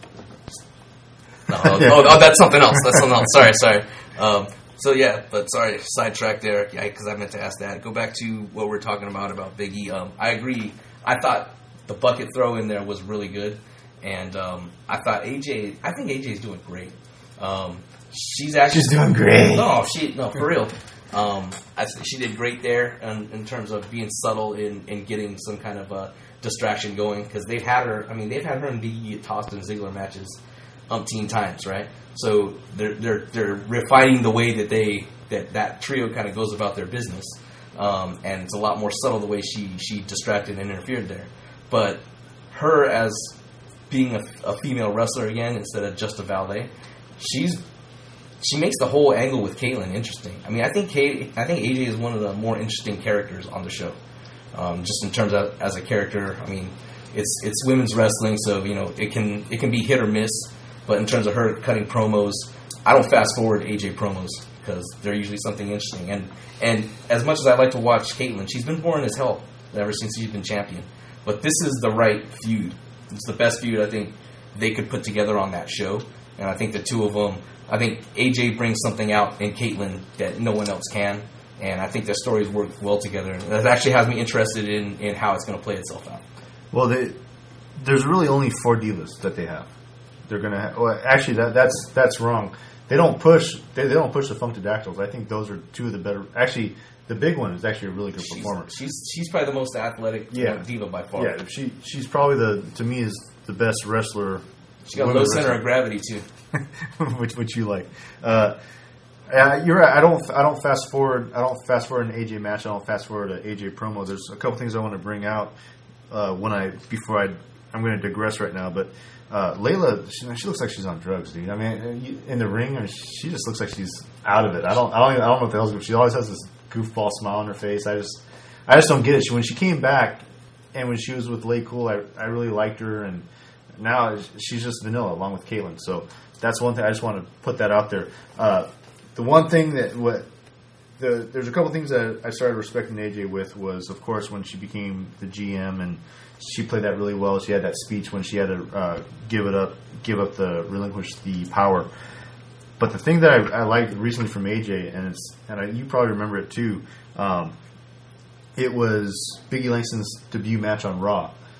No, oh, oh, oh, that's something else. That's something else. Sorry, sorry. Um, so yeah, but sorry, sidetrack there. Yeah, because I meant to ask that. Go back to what we're talking about about Big E. Um, I agree. I thought the bucket throw in there was really good, and um, I thought A J. I think A J's doing great. Um, she's actually she's doing great. No, she no for real. Um, I, she did great there in, in terms of being subtle in, in getting some kind of a distraction going because they've had her. I mean, they've had her and Big E tossed in Ziggler matches umpteen times, right? So they're they're they're refining the way that they that that trio kind of goes about their business, um, and it's a lot more subtle the way she she distracted and interfered there. But her as being a, a female wrestler again instead of just a valet, she's she makes the whole angle with Caitlyn interesting. I mean, I think Kate, I think A J is one of the more interesting characters on the show, um, just in terms of as a character. I mean, it's it's women's wrestling, so you know it can it can be hit or miss. But in terms of her cutting promos, I don't fast forward A J promos because they're usually something interesting. And and as much as I like to watch Caitlyn, she's been boring as hell ever since she's been champion. But this is the right feud. It's the best feud I think they could put together on that show. And I think the two of them, I think A J brings something out in Caitlyn that no one else can. And I think their stories work well together. And that actually has me interested in, in how it's going to play itself out. Well, they, there's really only four divas that they have. They're gonna ha- well, actually that that's that's wrong. They don't push they, they don't push the Funkadactyls. I think those are two of the better. Actually, the big one is actually a really good she's, performer. She's she's probably the most athletic yeah. you know, diva by far. Yeah, she she's probably the to me is the best wrestler. She got low center of gravity too, which which you like. Uh, uh, you're right. I don't I don't fast forward. I don't fast forward an A J match. I don't fast forward an A J promo. There's a couple things I want to bring out uh, when I before I I'm going to digress right now, but. Uh, Layla, she, she looks like she's on drugs, dude. I mean, in the ring, I mean, she just looks like she's out of it. I don't, I don't, even, I don't know what the hell's. She always has this goofball smile on her face. I just, I just don't get it. She, when she came back, and when she was with Lay Cool, I, I really liked her, and now she's just vanilla along with Caitlyn. So that's one thing. I just want to put that out there. Uh, the one thing that what. The, there's a couple things that I started respecting A J with was, of course, when she became the G M and she played that really well. She had that speech when she had to uh, give it up, give up the relinquish the power. But the thing that I, I liked recently from A J, and it's and I, you probably remember it too, um, it was Biggie Langston's debut match on Raw,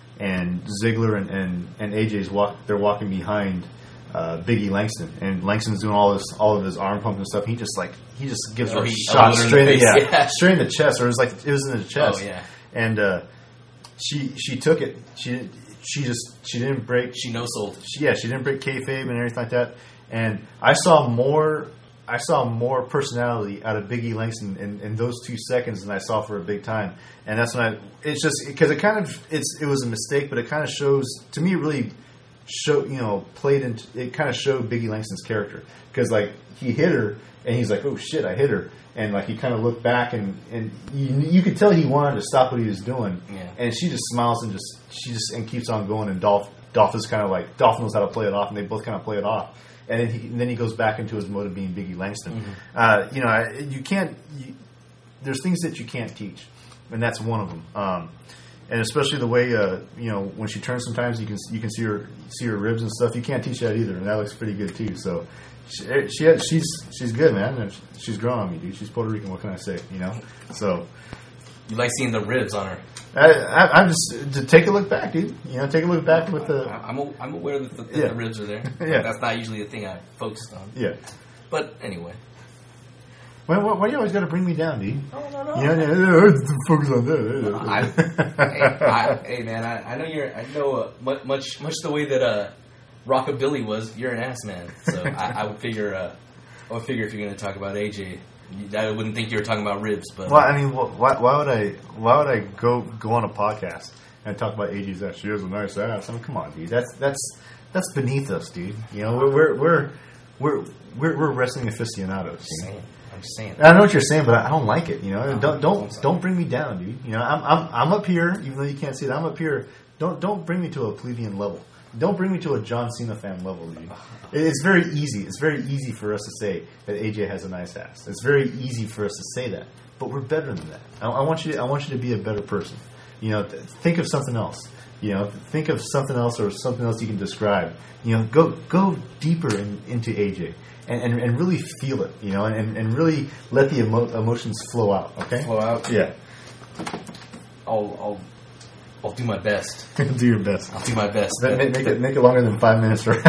and Ziggler and, and, and A J's walk. They're walking behind uh, Big E Langston, and Langston's doing all this, all of his arm pump and stuff. He just like he just gives oh, her a he, shot straight, in the yeah, yeah. straight in the chest, or it was like it was in the chest. Oh yeah, and uh, she she took it. She she just she didn't break. She no sold. She, yeah, she didn't break kayfabe and everything like that. And I saw more. I saw more personality out of Big E Langston in, in those two seconds than I saw for a big time, and that's when I. It's just because it kind of it's it was a mistake, but it kind of shows to me. It really showed you know played into it. Kind of showed Big E Langston's character because like he hit her and he's like, oh shit, I hit her, and like he kind of looked back and and you, you could tell he wanted to stop what he was doing, yeah. and she just smiles and just she just and keeps on going, and Dolph Dolph is kind of like Dolph knows how to play it off, and they both kind of play it off. And then, he, and then he goes back into his mode of being Big E Langston. Mm-hmm. Uh, you know, you can't. You, there's things that you can't teach, and that's one of them. Um, and especially the way uh, you know when she turns, sometimes you can you can see her see her ribs and stuff. You can't teach that either, and that looks pretty good too. So she, she had, she's she's good, man. And she's growing on me, dude. She's Puerto Rican. What can I say? You know. So you like seeing the ribs on her. I, I, I'm just to take a look back, dude. You know, take a look back with the. I'm a, I'm aware that, the, that yeah. the ribs are there. Yeah, that's not usually the thing I focused on. Yeah, but anyway. Why, why, why you always got to bring me down, dude? No, no, no. You know, yeah, focus on that. I, hey, I, hey, man, I, I know you're. I know uh, much, much the way that uh, Rockabilly was. You're an ass man, so I, I would figure. Uh, I would figure if you're going to talk about A J. I wouldn't think you were talking about ribs, but well, I mean, why, why would I? Why would I go go on a podcast and talk about A J's ass? She has a nice ass. I mean, come on, dude. That's that's that's beneath us, dude. You know, we're we're we're we're, we're, we're wrestling aficionados. You know? I'm just saying. I know what you're saying, but I don't like it. You know, no, don't don't don't bring me down, dude. You know, I'm I'm I'm up here, even though you can't see it. I'm up here. Don't don't bring me to a plebeian level. Don't bring me to a John Cena fan level, dude. It's very easy. It's very easy for us to say that A J has a nice ass. It's very easy for us to say that, but we're better than that. I, I want you. To, I want you to be a better person. You know, th- think of something else. You know, think of something else or something else you can describe. You know, go go deeper in, into A J and, and and really feel it. You know, and, and really let the emo- emotions flow out. Okay, flow out. Yeah. I'll I'll. I'll do my best. Do your best. I'll do my best. Make, but, make it make it longer than five minutes, right?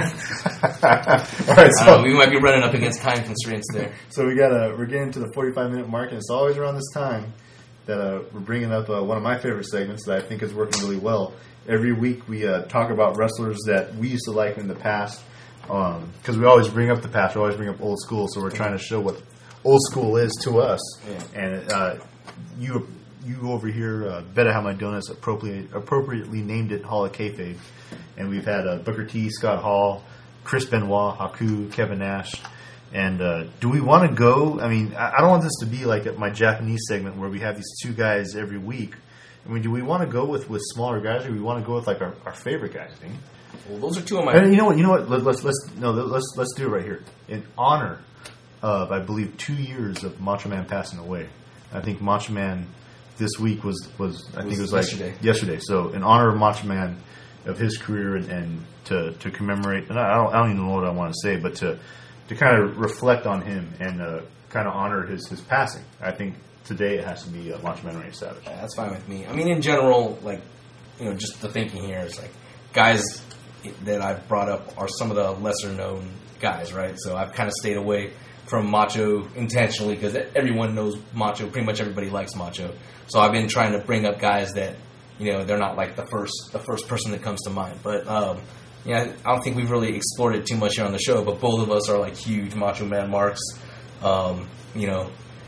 All right, so know, we might be running up against time constraints there. So we got uh, we're getting to the forty-five minute mark, and it's always around this time that uh, we're bringing up uh, one of my favorite segments that I think is working really well. Every week we uh, talk about wrestlers that we used to like in the past, because um, we always bring up the past. We always bring up old school, so we're trying to show what old school is to us. Yeah. And uh, you. You over here, uh, Better Have My Donuts, appropriately, appropriately named it Hall of Kayfabe. And we've had uh, Booker T, Scott Hall, Chris Benoit, Haku, Kevin Nash. And uh, do we want to go? I mean, I, I don't want this to be like my Japanese segment where we have these two guys every week. I mean, do we want to go with, with smaller guys, or do we want to go with like our, our favorite guys? I mean, well, those are two of my. And you know what? You know what? Let, let's let's no. Let's let's do it right here in honor of I believe two years of Macho Man passing away. I think Macho Man. This week was, was I it think was it was like yesterday. yesterday. So in honor of Macho Man, of his career, and, and to, to commemorate, and I don't, I don't even know what I want to say, but to to kind of reflect on him and uh, kind of honor his, his passing. I think today it has to be uh, Macho Man Randy Savage. Yeah, that's fine with me. I mean, in general, like, you know, just the thinking here is like guys that I've brought up are some of the lesser known guys, right? So I've kind of stayed away from Macho intentionally because everyone knows Macho. Pretty much everybody likes Macho. So I've been trying to bring up guys that, you know, they're not like the first the first person that comes to mind. But um, yeah, I don't think we've really explored it too much here on the show. But both of us are like huge Macho Man marks. Um, you know,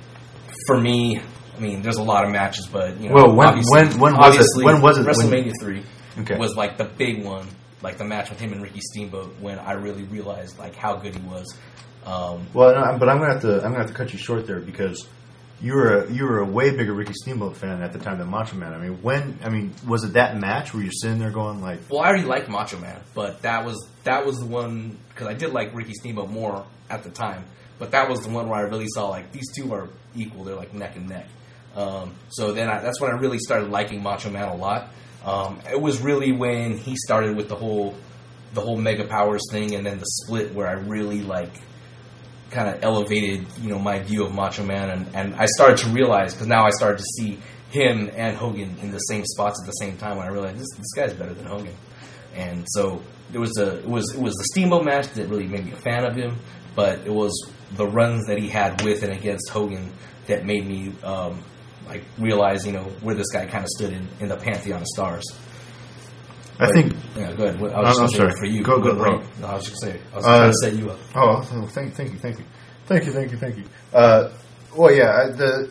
for me, I mean, there's a lot of matches, but you know, well, when when when was it? When was it? WrestleMania when, three okay. was like the big one, like the match with him and Ricky Steamboat, when I really realized like how good he was. Um, well, no, but I'm gonna have to I'm gonna have to cut you short there because you were a, you were a way bigger Ricky Steamboat fan at the time than Macho Man. I mean, when I mean, was it that match where you're sitting there going like? Well, I already liked Macho Man, but that was that was the one because I did like Ricky Steamboat more at the time. But that was the one where I really saw like these two are equal; they're like neck and neck. Um, so then I, that's when I really started liking Macho Man a lot. Um, it was really when he started with the whole the whole Mega Powers thing, and then the split where I really like. Kind of elevated, you know, my view of Macho Man, and, and I started to realize because now I started to see him and Hogan in the same spots at the same time when I realized this this guy's better than Hogan. And so it was a it was it was the Steamboat match that really made me a fan of him, but it was the runs that he had with and against Hogan that made me um, like realize, you know, where this guy kind of stood in, in the pantheon of stars. I But, think. yeah, go ahead. I I'm was just sorry. saying for you. Go- go- right. go. No, I was just saying. I was Uh, trying to set you up. Oh, oh, thank, thank you, thank you, thank you, thank you, thank you. Uh, well, yeah, I- the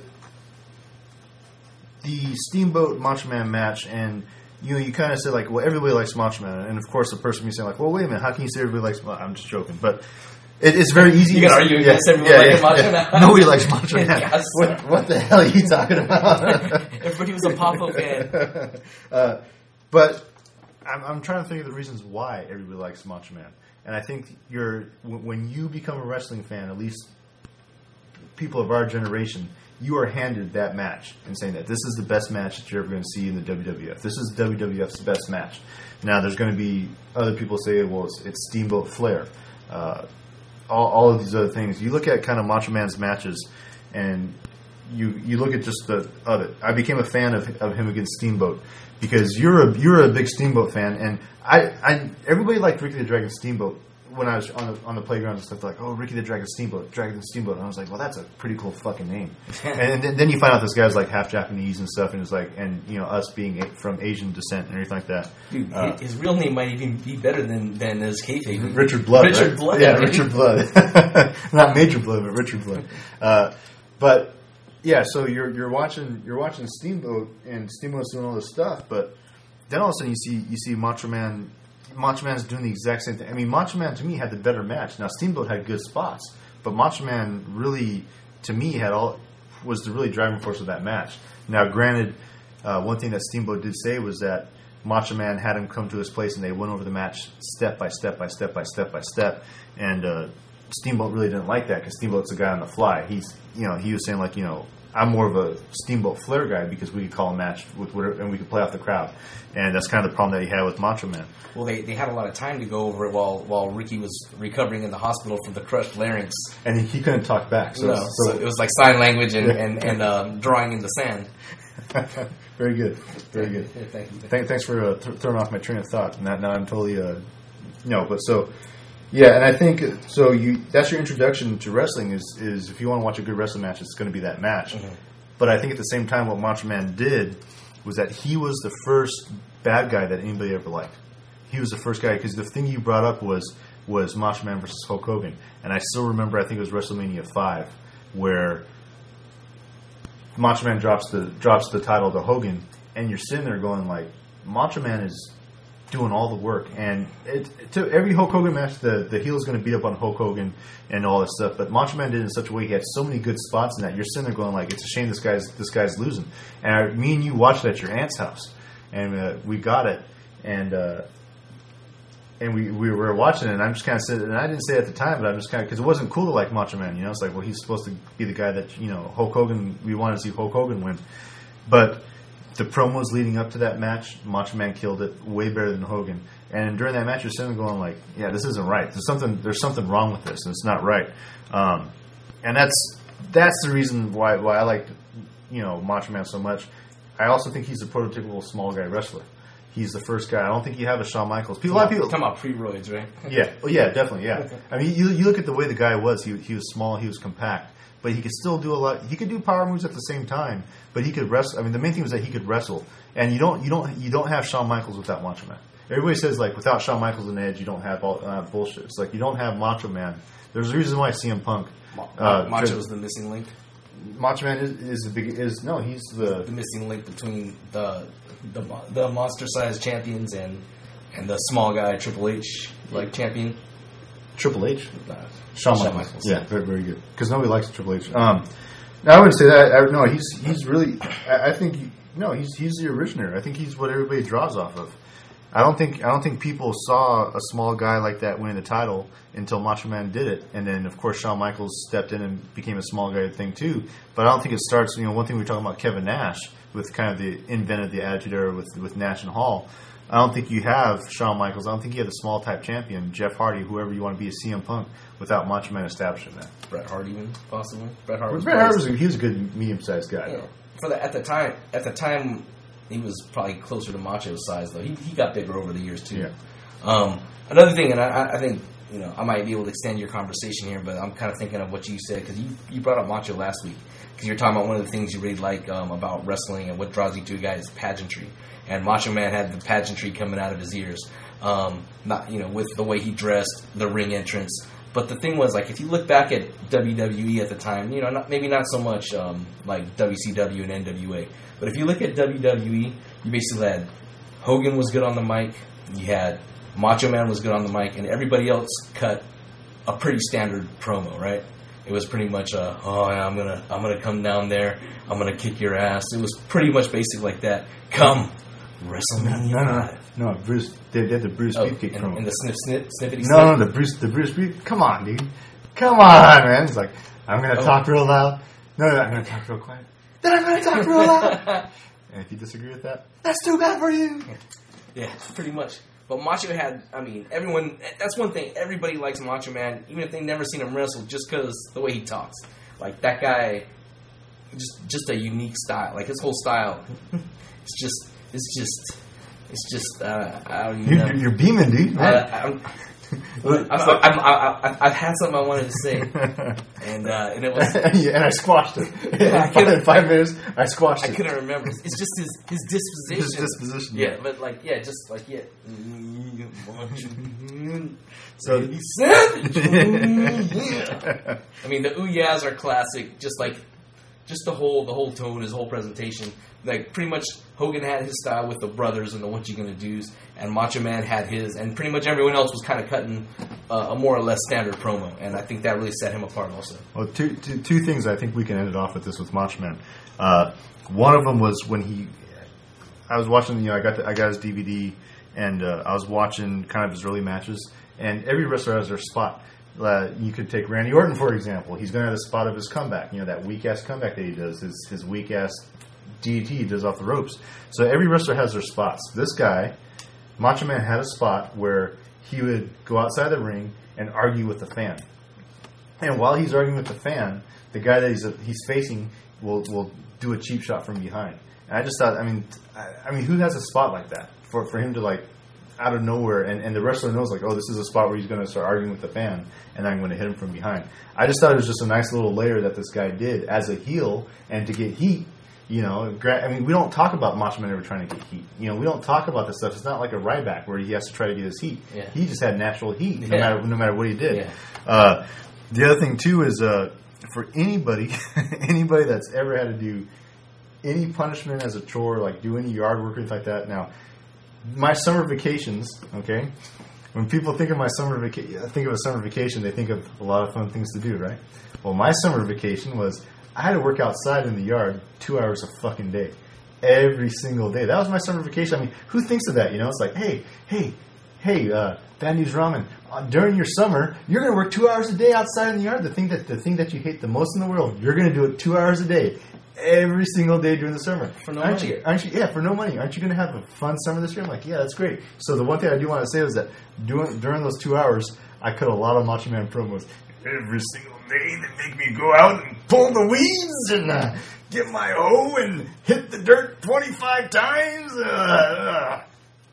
the Steamboat Macho Man match, and you know, you kind of said like, well, everybody likes Macho Man, and of course, the person be saying like, well, wait a minute, how can you say everybody likes? Well, I'm just joking, but it, it's very easy. You to can say- argue yeah, against everyone yeah, liking yeah, Macho yeah. Man. Nobody likes Macho Man. Yes. What, what the hell are you talking about? Everybody was a Papa fan. uh, but I'm, I'm trying to think of the reasons why everybody likes Macho Man, and I think you're w- when you become a wrestling fan, at least people of our generation, you are handed that match and saying that this is the best match that you're ever going to see in the W W F. This is W W F's best match. Now, there's going to be other people say, well, it's, it's Steamboat Flair. Uh, all, all of these other things. You look at kind of Macho Man's matches, and you you look at just the of it. I became a fan of of him against Steamboat because you're a you're a big Steamboat fan, and I, I everybody liked Ricky the Dragon Steamboat when I was on the on the playground and stuff. They're like, oh, Ricky the Dragon Steamboat, Dragon Steamboat, and I was like, well, that's a pretty cool fucking name. And then, then you find out this guy's like half Japanese and stuff, and it's like, and you know, us being a, from Asian descent and everything like that. Dude, Uh, his real name might even be better than than his kayfabe. Richard Blood. Richard right? Blood. Yeah, right? Richard Blood. Not Major Blood, but Richard Blood. Uh, but yeah, so you're you're watching you're watching Steamboat, and Steamboat's doing all this stuff, but then all of a sudden you see you see Macho Man. Macho Man's doing the exact same thing. I mean, Macho Man to me had the better match. Now Steamboat had good spots, but Macho Man really, to me, had all was the really driving force of that match. Now, granted, uh, one thing that Steamboat did say was that Macho Man had him come to his place, and they went over the match step by step by step by step by step. And uh, Steamboat really didn't like that because Steamboat's a guy on the fly. He's, you know, he was saying like, you know, I'm more of a Steamboat Flair guy because we could call a match with whatever, and we could play off the crowd. And that's kind of the problem that he had with Macho Man. Well, they, they had a lot of time to go over it while while Ricky was recovering in the hospital from the crushed larynx. And he couldn't talk back. So, No, so, so it was like sign language and, Yeah. and, and um, drawing in the sand. very good, very good. Yeah, thank you. Thank, thanks for uh, th- throwing off my train of thought. Now, now I'm totally uh, no, but so yeah, and I think so. You that's your introduction to wrestling is is if you want to watch a good wrestling match, it's going to be that match. Mhm. But I think at the same time, what Macho Man did was that he was the first bad guy that anybody ever liked. He was the first guy because the thing you brought up was was Macho Man versus Hulk Hogan, and I still remember. I think it was WrestleMania five where Macho Man drops the drops the title to Hogan, and you're sitting there going like, Macho Man is doing all the work, and it, to every Hulk Hogan match, the the heel is going to beat up on Hulk Hogan and all that stuff. But Macho Man did it in such a way he had so many good spots in that you're sitting there going like, it's a shame this guy's this guy's losing. And I, me and you watched it at your aunt's house, and uh, we got it, and. Uh, And we, we were watching it, and I'm just kind of sitting, and I didn't say it at the time, but I'm just kind of, because it wasn't cool to like Macho Man, you know? It's like, well, he's supposed to be the guy that, you know, Hulk Hogan, we wanted to see Hulk Hogan win. But the promos leading up to that match, Macho Man killed it way better than Hogan. And during that match, you're sitting there going like, yeah, this isn't right. There's something, there's something wrong with this, and it's not right. Um, and that's, that's the reason why, why I like, you know, Macho Man so much. I also think he's a prototypical small guy wrestler. He's the first guy. I don't think you have a Shawn Michaels. People, a lot of people talking about pre-roids, right? Yeah, oh, yeah, definitely, yeah. I mean, you you look at the way the guy was. He he was small. He was compact, but he could still do a lot. He could do power moves at the same time, but he could wrestle. I mean, the main thing was that he could wrestle. And you don't you don't you don't have Shawn Michaels without Macho Man. Everybody says like without Shawn Michaels and Edge, you don't have all uh, bullshit. It's like you don't have Macho Man. There's a reason why C M Punk. Uh, Macho was the missing link. Macho Man is, is the big is no he's the the missing link between the the, the monster sized champions and and the small guy Triple H like champion. Triple H. Uh, Shawn, Shawn Michaels. Michaels. Yeah, very very good. Because nobody likes Triple H. Um, no, I wouldn't say that. I, no, he's he's really. I, I think he, no, he's he's the originator. I think he's what everybody draws off of. I don't think I don't think people saw a small guy like that winning the title until Macho Man did it, and then of course Shawn Michaels stepped in and became a small guy thing too. But I don't think it starts. You know, one thing we were talking about Kevin Nash with kind of the invented the Attitude Era with with Nash and Hall. I don't think you have Shawn Michaels. I don't think you have the small type champion Jeff Hardy, whoever you want to be, a C M Punk, without Macho Man establishing that. Bret Hart even possibly. Bret Hart was Bret Hart was a, he was a good medium sized guy yeah. though. for the at the time at the time he was probably closer to Macho's size though. He he got bigger over the years too. Yeah. Um, another thing, and I, I think you know I might be able to extend your conversation here, but I'm kind of thinking of what you said because you you brought up Macho last week because you're talking about one of the things you really like um, about wrestling and what draws you to a guy is pageantry. And Macho Man had the pageantry coming out of his ears, um, not you know with the way he dressed, the ring entrance. But the thing was, like, if you look back at W W E at the time, you know, not, maybe not so much um, like W C W and N W A, but if you look at W W E, you basically had Hogan was good on the mic, you had Macho Man was good on the mic, and everybody else cut a pretty standard promo, right? It was pretty much, uh, oh, yeah, I'm gonna, I'm gonna come down there, I'm gonna kick your ass. It was pretty much basic like that. Come, WrestleMania No, no, five. no, Bruce. They did the Bruce Oh, Beefcake and, promo. and the sniff, sniff, sniffity No, sniff. no, the Bruce, the Bruce Beef. Come on, dude. Come on, man. It's like I'm gonna Oh. talk real loud. No, no, I'm gonna talk real quiet. Then I'm gonna talk real loud. And if you disagree with that, that's too bad for you. Yeah, pretty much. But Macho had, I mean, everyone, that's one thing. Everybody likes Macho Man, even if they've never seen him wrestle, just because the way he talks. Like, that guy, just just a unique style. Like, his whole style, it's just, it's just, it's just, uh, I don't even You're, know. you're beaming, dude. I, I'm, I'm, I'm, I'm, I'm, I've had something I wanted to say, and uh, and it was Yeah, and I squashed it. I In couldn't- five minutes, I squashed I it. couldn't remember. It's just his his disposition. His disposition. Yeah, but like yeah, just like yeah. So- Baby savage. Yeah. I mean the ooh yeahs are classic. Just like just the whole the whole tone, his whole presentation. Like pretty much Hogan had his style with the brothers and the what you gonna do's, and Macho Man had his, and pretty much everyone else was kind of cutting uh, a more or less standard promo, and I think that really set him apart also. Well, two, two, two things I think we can end it off with this with Macho Man. Uh, one of them was when he, I was watching, you know, I got the, I got his D V D, and uh, I was watching kind of his early matches, and every wrestler has their spot. Uh, you could take Randy Orton, for example. He's going to have a spot of his comeback, you know, that weak-ass comeback that he does, his, his weak-ass D D T he does off the ropes. So every wrestler has their spots. This guy, Macho Man, had a spot where he would go outside the ring and argue with the fan. And while he's arguing with the fan, the guy that he's he's facing will will do a cheap shot from behind. And I just thought, I mean, I, I mean, who has a spot like that for for him to like out of nowhere, and, and the wrestler knows like, oh, this is a spot where he's going to start arguing with the fan, and I'm going to hit him from behind. I just thought it was just a nice little layer that this guy did as a heel, and to get heat. You know, I mean, we don't talk about Macho Man ever trying to get heat. You know, we don't talk about this stuff. It's not like a Ryback where he has to try to get his heat. Yeah. He just had natural heat, no Yeah. matter no matter what he did. Yeah. Uh, the other thing too is uh, for anybody, anybody that's ever had to do any punishment as a chore, like do any yard work or anything like that. Now, my summer vacations, okay. When people think of my summer vacation, think of a summer vacation, they think of a lot of fun things to do, right? Well, my summer vacation was. I had to work outside in the yard two hours a fucking day. Every single day. That was my summer vacation. I mean, who thinks of that? You know, it's like, hey, hey, hey, uh, Bad News Ramen, uh, during your summer, you're going to work two hours a day outside in the yard. The thing that the thing that you hate the most in the world, you're going to do it two hours a day. Every single day during the summer. For no aren't money. You, aren't you? Yeah, for no money. Aren't you going to have a fun summer this year? I'm like, yeah, that's great. So the one thing I do want to say was that during, during those two hours, I cut a lot of Macho Man promos. Every single day they make me go out and pull the weeds and uh, get my hoe and hit the dirt twenty-five times. Uh, uh.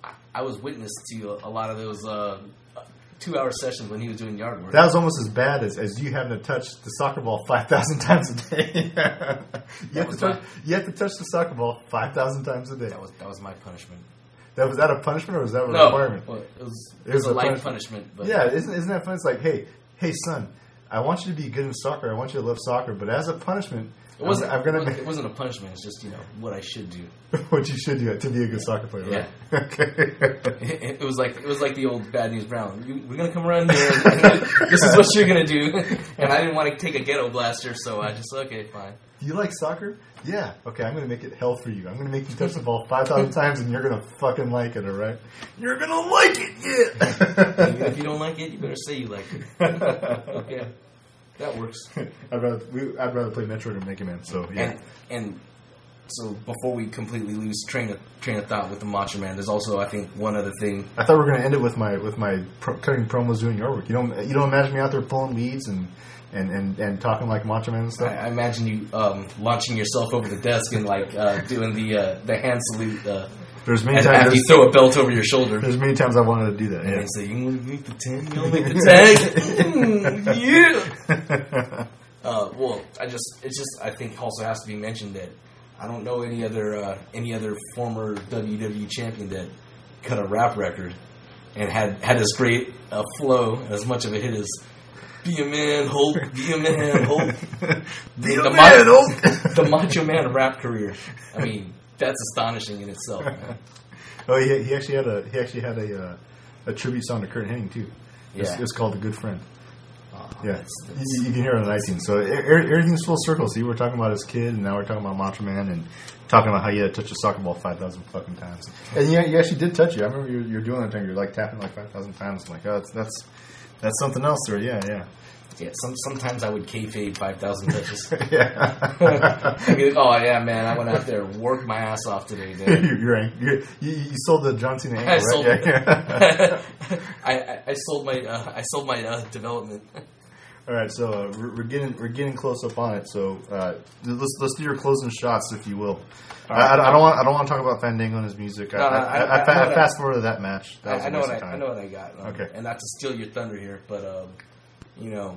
I was witness to a lot of those uh, two-hour sessions when he was doing yard work. That was almost as bad as, as you having to touch the soccer ball five thousand times a day. you, have to was touch, my- you have to touch the soccer ball five thousand times a day. That was that was my punishment. That was that a punishment or was that a No, requirement? well, it was It it was was a a life punishment. punishment. But Yeah, isn't isn't that fun? It's like, hey, hey, son, I want you to be good in soccer. I want you to love soccer, but as a punishment, it wasn't. I'm, I'm gonna it, make it wasn't a punishment. It's just you know what I should do. what you should do to be a good soccer player. Right? Yeah. Okay. It, it was like it was like the old Bad News Brown. You, we're gonna come around here. And this is what you're gonna do. And I didn't want to take a ghetto blaster, so I just okay, fine. Do you like soccer? Yeah. Okay, I'm going to make it hell for you. I'm going to make you touch the ball five thousand times, and you're going to fucking like it, all right? You're going to like it, yeah. Even if you don't like it, you better say you like it. Okay, that works. I'd rather we, I'd rather play Metroid or Mega Man. So yeah. And and so before we completely lose train of train of thought with the Macho Man, there's also I think one other thing. I thought we were going to end it with my with my pro- cutting promos doing your work. You don't you don't imagine me out there pulling weeds and, and, and, and talking like Macho Man and stuff. I, I imagine you um, launching yourself over the desk and like uh, doing the uh, the hand salute. Uh, there's many and times after you throw a belt over your shoulder. There's many times I wanted to do that. And Yeah. they say, "You want to make the tag? You want to make the tag? Mm, yeah." Uh, well, I just it's just I think also has to be mentioned that I don't know any other uh, any other former W W E champion that cut a rap record and had had as great a flow as much of a hit as "Be a Man, Hulk, Be a Man, Hulk." Be the, a the man, Macho, Hulk. the Macho Man rap career. I mean, that's astonishing in itself. Man. Oh, he, he actually had a he actually had a uh, a tribute song to Kurt Hennig too. It's, Yeah. it's called "The Good Friend." Oh, Yeah, that's, that's, you, you can hear it on iTunes. So er, everything's full circle. See, we're talking about his kid, and now we're talking about Macho Man, and talking about how you had to touch a soccer ball five thousand fucking times. And yeah, you actually did touch it. I remember you you're doing that thing. You're like tapping like five thousand times. I'm like, oh, that's that's that's something else, there. Yeah, yeah, yeah. Some, sometimes I would kayfabe five thousand touches. yeah. I'd be like, oh yeah, man, I went out there and worked my ass off today, man. you're, you're, you're, you you sold the John Cena ankle, I right? sold Yeah, yeah. I, I, I sold my uh, I sold my uh, development. All right, so uh, we're, we're getting we're getting close up on it. So uh, let's let's do your closing shots, if you will. I, I, I don't want I don't want to talk about Fandango and his music. I, No, no, I, I- I, I, I- fa- I know I fast forward to that match. That was I, I a know waste what of I, I time. know what I got. Um, Okay. And not to steal your thunder here, but um, you know,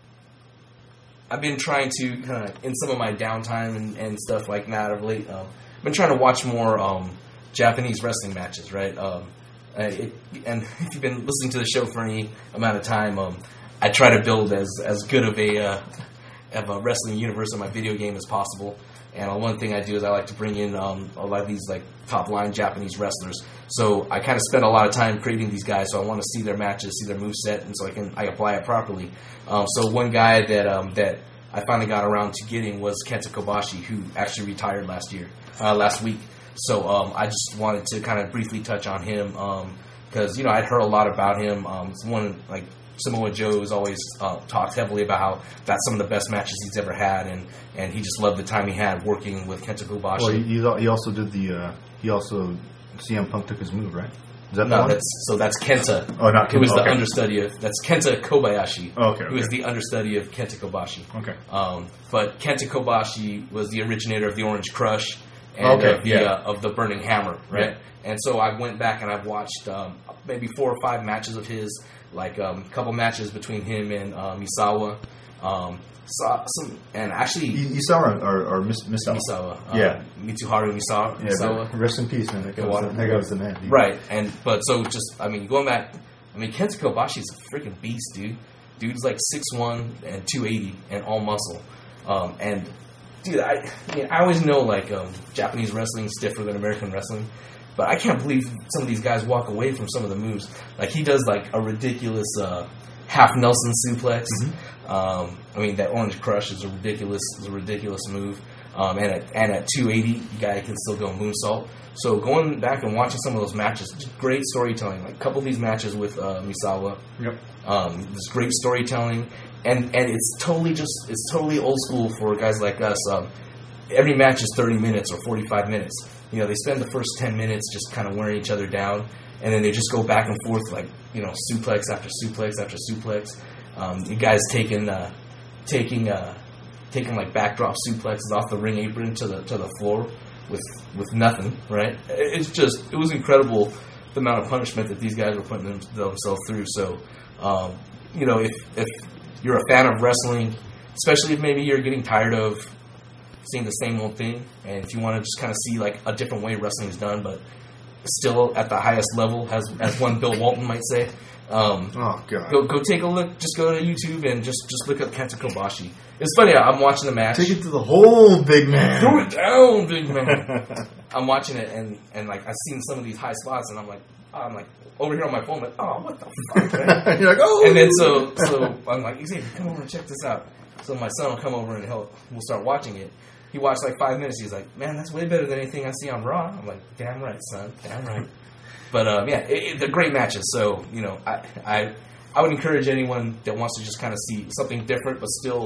I've been trying to kind of in some of my downtime and, and stuff like that of late. Um, I've been trying to watch more um, Japanese wrestling matches, right? Um, uh, it, and if you've been listening to the show for any amount of time, um, I try to build as as good of a uh, of a wrestling universe in my video game as possible. And uh, one thing I do is I like to bring in um, a lot of these like top line Japanese wrestlers. So I kind of spend a lot of time creating these guys. So I want to see their matches, see their moveset, and so I can I apply it properly. Um, so one guy that um, that I finally got around to getting was Kenta Kobashi, who actually retired last year, uh, last week. So um, I just wanted to kind of briefly touch on him because um, you know I'd heard a lot about him. Um, one like. Samoa Joe has always uh, talked heavily about how that's some of the best matches he's ever had, and, and he just loved the time he had working with Kenta Kobashi. Well, he, he also did the. Uh, he also C M Punk took his move, right? Is that the no, one? that's so that's Kenta. Oh, not who was Kenta, the okay. understudy of that's Kenta Kobayashi. Oh, okay, Who is okay. the understudy of Kenta Kobashi. Okay. Um, but Kenta Kobashi was the originator of the Orange Crush and Okay, of the yeah. uh, of the Burning Hammer, right? Yeah. And so I went back and I've watched um, maybe four or five matches of his. Like a um, couple matches between him and uh, Misawa, um, saw some, and actually You, you saw our, our, our Miss Misawa. Misawa, uh, Yeah. Mitsuharu Misawa, Yeah, Misawa. but rest in peace, man. That guy was, that guy was the man. Dude. Right, and but so just I mean going back, I mean Kenta Kobashi's a freaking beast, dude. Dude's like six one and two eighty and all muscle, um, and dude, I, I mean I always know like um, Japanese wrestling is different than American wrestling. But I can't believe some of these guys walk away from some of the moves. Like he does like a ridiculous uh, half Nelson suplex. Mm-hmm. Um, I mean that Orange Crush is a ridiculous is a ridiculous move. Um, and at and at two eighty, the guy can still go moonsault. So going back and watching some of those matches, just great storytelling. Like a couple of these matches with uh, Misawa, Yep. um, there's great storytelling, and and it's totally just it's totally old school for guys like us. Um, every match is thirty minutes or forty-five minutes. You know, they spend the first ten minutes just kind of wearing each other down, and then they just go back and forth like, you know, suplex after suplex after suplex. Um, the guys taking, uh, taking, uh, taking like backdrop suplexes off the ring apron to the to the floor with with nothing, right? It's just it was incredible the amount of punishment that these guys were putting them, themselves through. So, um, you know, if if you're a fan of wrestling, especially if maybe you're getting tired of seeing the same old thing, and if you want to just kind of see like a different way wrestling is done, but still at the highest level, as as one Bill Walton might say, um, Oh god. go go take a look. Just go to YouTube and just, just look up Kenta Kobashi. It's funny. I'm watching the match. Take it to the whole big man. Throw it down, big man. I'm watching it, and, and like I've seen some of these high spots, and I'm like, I'm like over here on my phone, like, oh, what the fuck, man? You're like, oh. And then so so I'm like, Xavier, come over and check this out. So my son will come over and he'll we'll start watching it. He watched like five minutes. He's like, man, that's way better than anything I see on Raw. I'm like, damn right, son, damn right. But um, yeah, it, it, they're great matches. So you know, I I I would encourage anyone that wants to just kind of see something different, but still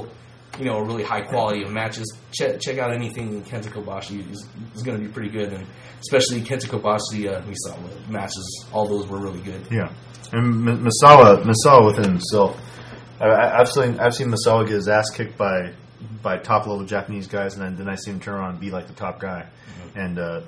you know, a really high quality of matches, check check out anything Kenta Kobashi is, is going to be pretty good, and especially Kenta Kobashi, uh, Misawa matches, all those were really good. Yeah, and M- Misawa, Misawa within himself, I, I've seen I've seen Misawa get his ass kicked by by top level Japanese guys, and then, then I see him turn around and be like the top guy. Mm-hmm. And uh,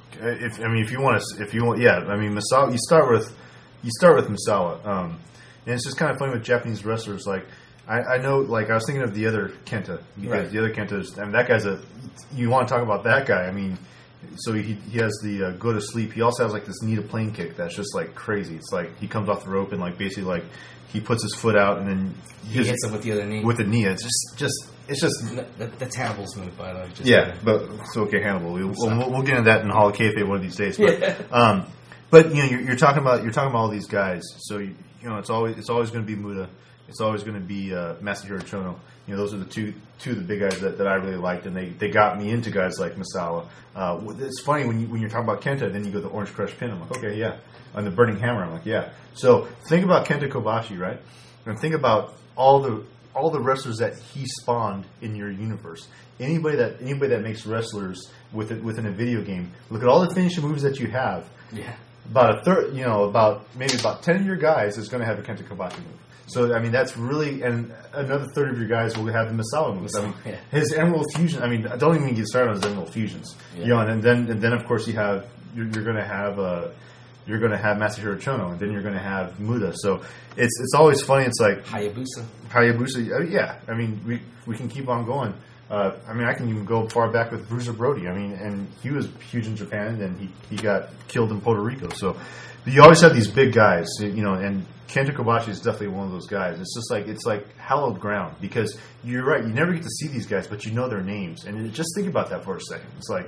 if I mean, if you want to, if you want, yeah, I mean, Misawa, you start with you start with Misawa, um, and it's just kind of funny with Japanese wrestlers, like. I, I know, like, I was thinking of the other Kenta. Because right. The other Kenta is, I mean, that guy's a, you want to talk about that guy. I mean, so he he has the uh, go to sleep. He also has, like, this knee to plane kick that's just, like, crazy. It's like he comes off the rope and, like, basically, like, he puts his foot out and then he his, hits him with the other knee. With the knee. It's just, just it's just. That, that's Hannibal's move, by the way. Just yeah, but it's okay, Hannibal. We, we'll, we'll, we'll get into that in Hall of Kayfabe one of these days. But, yeah. um, but you know, you're, you're talking about you're talking about all these guys. So, you, you know, it's always it's always going to be Muta. It's always going to be uh, Masahiro Chono. You know, those are the two two of the big guys that, that I really liked, and they, they got me into guys like Misawa. Uh, it's funny when you when you're talking about Kenta, then you go to the Orange Crush Pin. I'm like, okay, yeah. And the Burning Hammer, I'm like, yeah. So think about Kenta Kobashi, right? And think about all the all the wrestlers that he spawned in your universe. Anybody that anybody that makes wrestlers with it, within a video game, look at all the finishing moves that you have. Yeah. About a third, you know, about maybe about ten of your guys is going to have a Kenta Kobashi move. So, I mean, that's really, and another third of your guys will have the Misawa moves. I mean, yeah. His Emerald Fusion, I mean, don't even get started on his Emerald Fusions. Yeah. You know, and then, and then, of course, you have, you're, you're going to have, uh, you're going to have Masahiro Chono, and then you're going to have Muta. So, it's it's always funny. It's like Hayabusa. Hayabusa, uh, yeah. I mean, we we can keep on going. Uh, I mean, I can even go far back with Bruiser Brody. I mean, and he was huge in Japan, and then he, he got killed in Puerto Rico. So, but you always have these big guys, you know, and Kenta Kobashi is definitely one of those guys. It's just like, it's like hallowed ground, because you're right, you never get to see these guys, but you know their names. And it, just think about that for a second. It's like,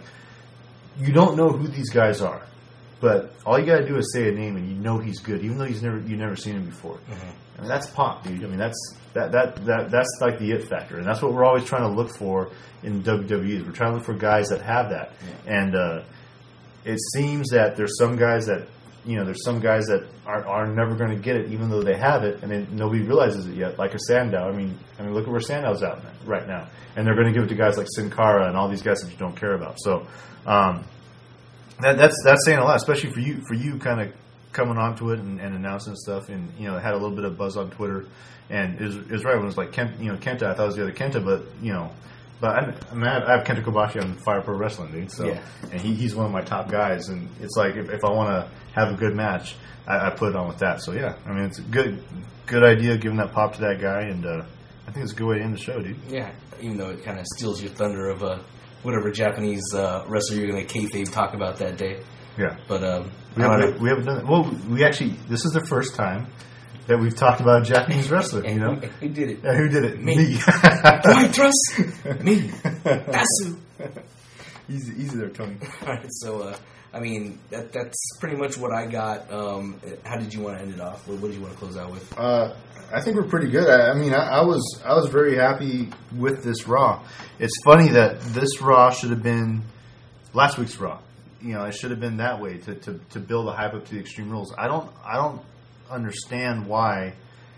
you don't know who these guys are, but all you got to do is say a name, and you know he's good, even though he's never you've never seen him before. Mm-hmm. I mean, that's pop, dude. I mean, that's that, that that that's like the it factor, and that's what we're always trying to look for in W W E. We're trying to look for guys that have that, yeah. and uh, it seems that there's some guys that, you know, there's some guys that are, are never going to get it, even though they have it, and then nobody realizes it yet. Like a Sandow. I mean, I mean, look at where Sandow's out right now, and they're going to give it to guys like Sin Cara and all these guys that you don't care about. So um, that, that's that's saying a lot, especially for you for you kind of coming onto it and, and announcing stuff, and you know, it had a little bit of buzz on Twitter, and it was, it was right when it was like Kent, you know, Kenta. I thought it was the other Kenta, but you know. But I, I mean, I have Kenta Kobashi on Fire Pro Wrestling, dude. So, yeah. And he, he's one of my top guys. And it's like, if, if I want to have a good match, I, I put it on with that. So yeah, I mean, it's a good, good idea giving that pop to that guy, and uh, I think it's a good way to end the show, dude. Yeah, even though it kind of steals your thunder of uh, whatever Japanese uh, wrestler you're going to kayfabe talk about that day. Yeah, but um, we, haven't, we haven't done it. Well, we actually, this is the first time that we've talked about a Japanese wrestler, you know? Who did it? Yeah, who did it? Me. Me. White Trust? Me. Dasu. Easy, easy there, Tony. All right, so, uh, I mean, that that's pretty much what I got. Um, how did you want to end it off? What, what did you want to close out with? Uh, I think we're pretty good. I, I mean, I, I was I was very happy with this Raw. It's funny that this Raw should have been last week's Raw. You know, it should have been that way to, to, to build a hype up to the Extreme Rules. I don't I don't understand why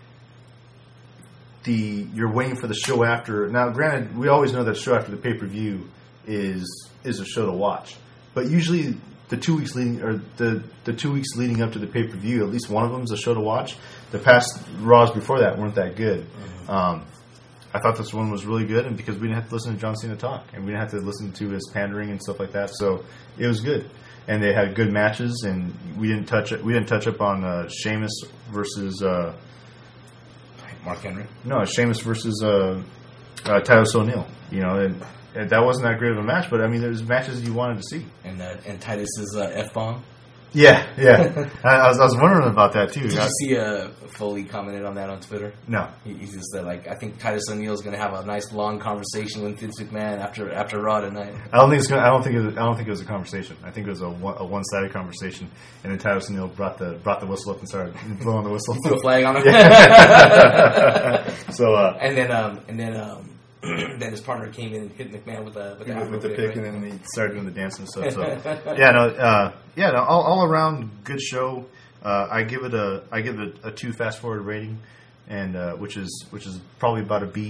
the you're waiting for the show after. Now, granted, we always know that show after the pay per view is is a show to watch, but usually the two weeks leading or the the two weeks leading up to the pay per view, at least one of them is a show to watch. The past Raws before that weren't that good. Mm-hmm. Um, I thought this one was really good, and because we didn't have to listen to John Cena talk, and we didn't have to listen to his pandering and stuff like that, so it was good. And they had good matches, and we didn't touch it. We didn't touch up on uh, Sheamus versus uh, Mark Henry. No, Sheamus versus uh, uh, Titus O'Neil. You know, and, and that wasn't that great of a match, but I mean, there's matches you wanted to see. And uh, and Titus's uh, F bomb. Yeah, yeah. I, I, was, I was wondering about that too. Did I, you see uh, Foley commented on that on Twitter? No. He, he just said, like, I think Titus O'Neil is going to have a nice long conversation with Vince McMahon after after Raw tonight. I don't think it's gonna, I don't think it was, I don't think it was a conversation. I think it was a, one, a one sided conversation, and then Titus O'Neil brought the brought the whistle up and started blowing the whistle. Threw a flag on him. Yeah. so uh, and then um, and then um, then his partner came in and hit McMahon with a with, with, with the pick, right? And then he started doing the dance and stuff. So yeah, no, uh, yeah, no, all, all around good show. Uh, I give it a I give it a, a two fast forward rating, and uh, which is which is probably about a B.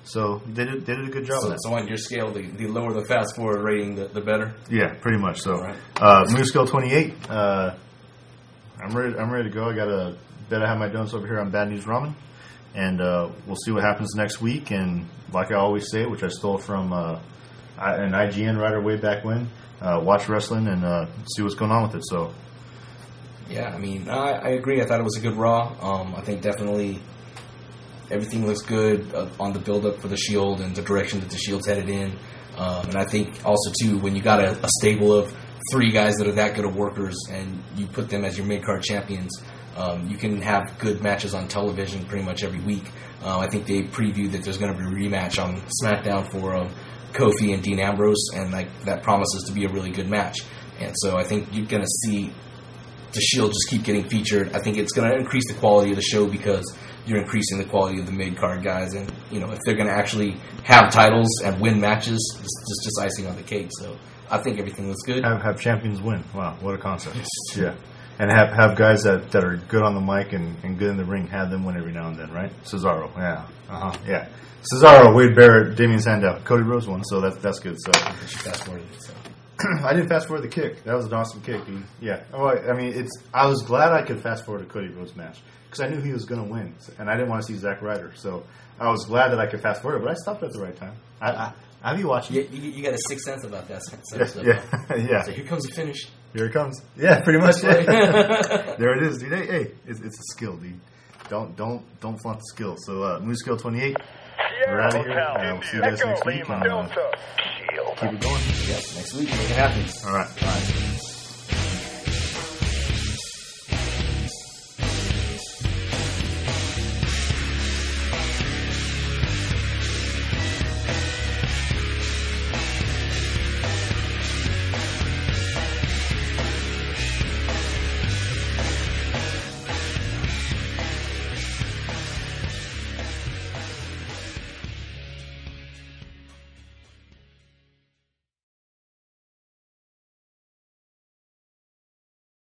So they did they did a good job. So, of that. so on your scale, the, the lower the fast forward rating, the, the better. Yeah, pretty much. So, Right. uh, Moose Scale twenty-eight. Uh, I'm ready. I'm ready to go. I got a bet. I have my donuts over here on Bad News Ramen, and uh, we'll see what happens next week. And like I always say, which I stole from uh, an I G N writer way back when, uh, watch wrestling and uh, see what's going on with it. So, Yeah, I mean, I, I agree. I thought it was a good Raw. Um, I think definitely everything looks good uh, on the build-up for the Shield and the direction that the Shield's headed in. Um, and I think also, too, when you got a, a stable of three guys that are that good of workers and you put them as your mid-card champions, um, you can have good matches on television pretty much every week. Uh, I think they previewed that there's going to be a rematch on SmackDown for um, Kofi and Dean Ambrose, and like that promises to be a really good match. And so I think you're going to see the Shield just keep getting featured. I think it's going to increase the quality of the show because you're increasing the quality of the mid-card guys. And, you know, if they're going to actually have titles and win matches, it's just, just icing on the cake. So I think everything looks good. have have champions win. Wow, what a concept. Yeah. And have have guys that, that are good on the mic and, and good in the ring, have them win every now and then, right? Cesaro, yeah. Uh-huh. Yeah. Cesaro, Wade Barrett, Damian Sandow. Cody Rhodes won, so that, that's good. So Fast forward it, so. I didn't fast forward the kick. That was an awesome kick. Dude. Yeah. Oh, I, I mean, it's. I was glad I could fast forward to Cody Rhodes' match because I knew he was going to win, and I didn't want to see Zack Ryder. So I was glad that I could fast forward, but I stopped at the right time. I, I, I be watching. You, you, you got a sixth sense about that sort Yeah, of stuff. yeah, yeah. So here comes the finish. Here it comes. Yeah, pretty much. Right. Yeah. There it is, dude. Hey, hey, it's, it's a skill, dude. Don't don't don't flaunt the skill. So uh, Moose Scale twenty-eight. We're out of here. Uh, we'll see you guys next week. And, uh, keep it going. Yeah, next week, make it happen. All right. All right.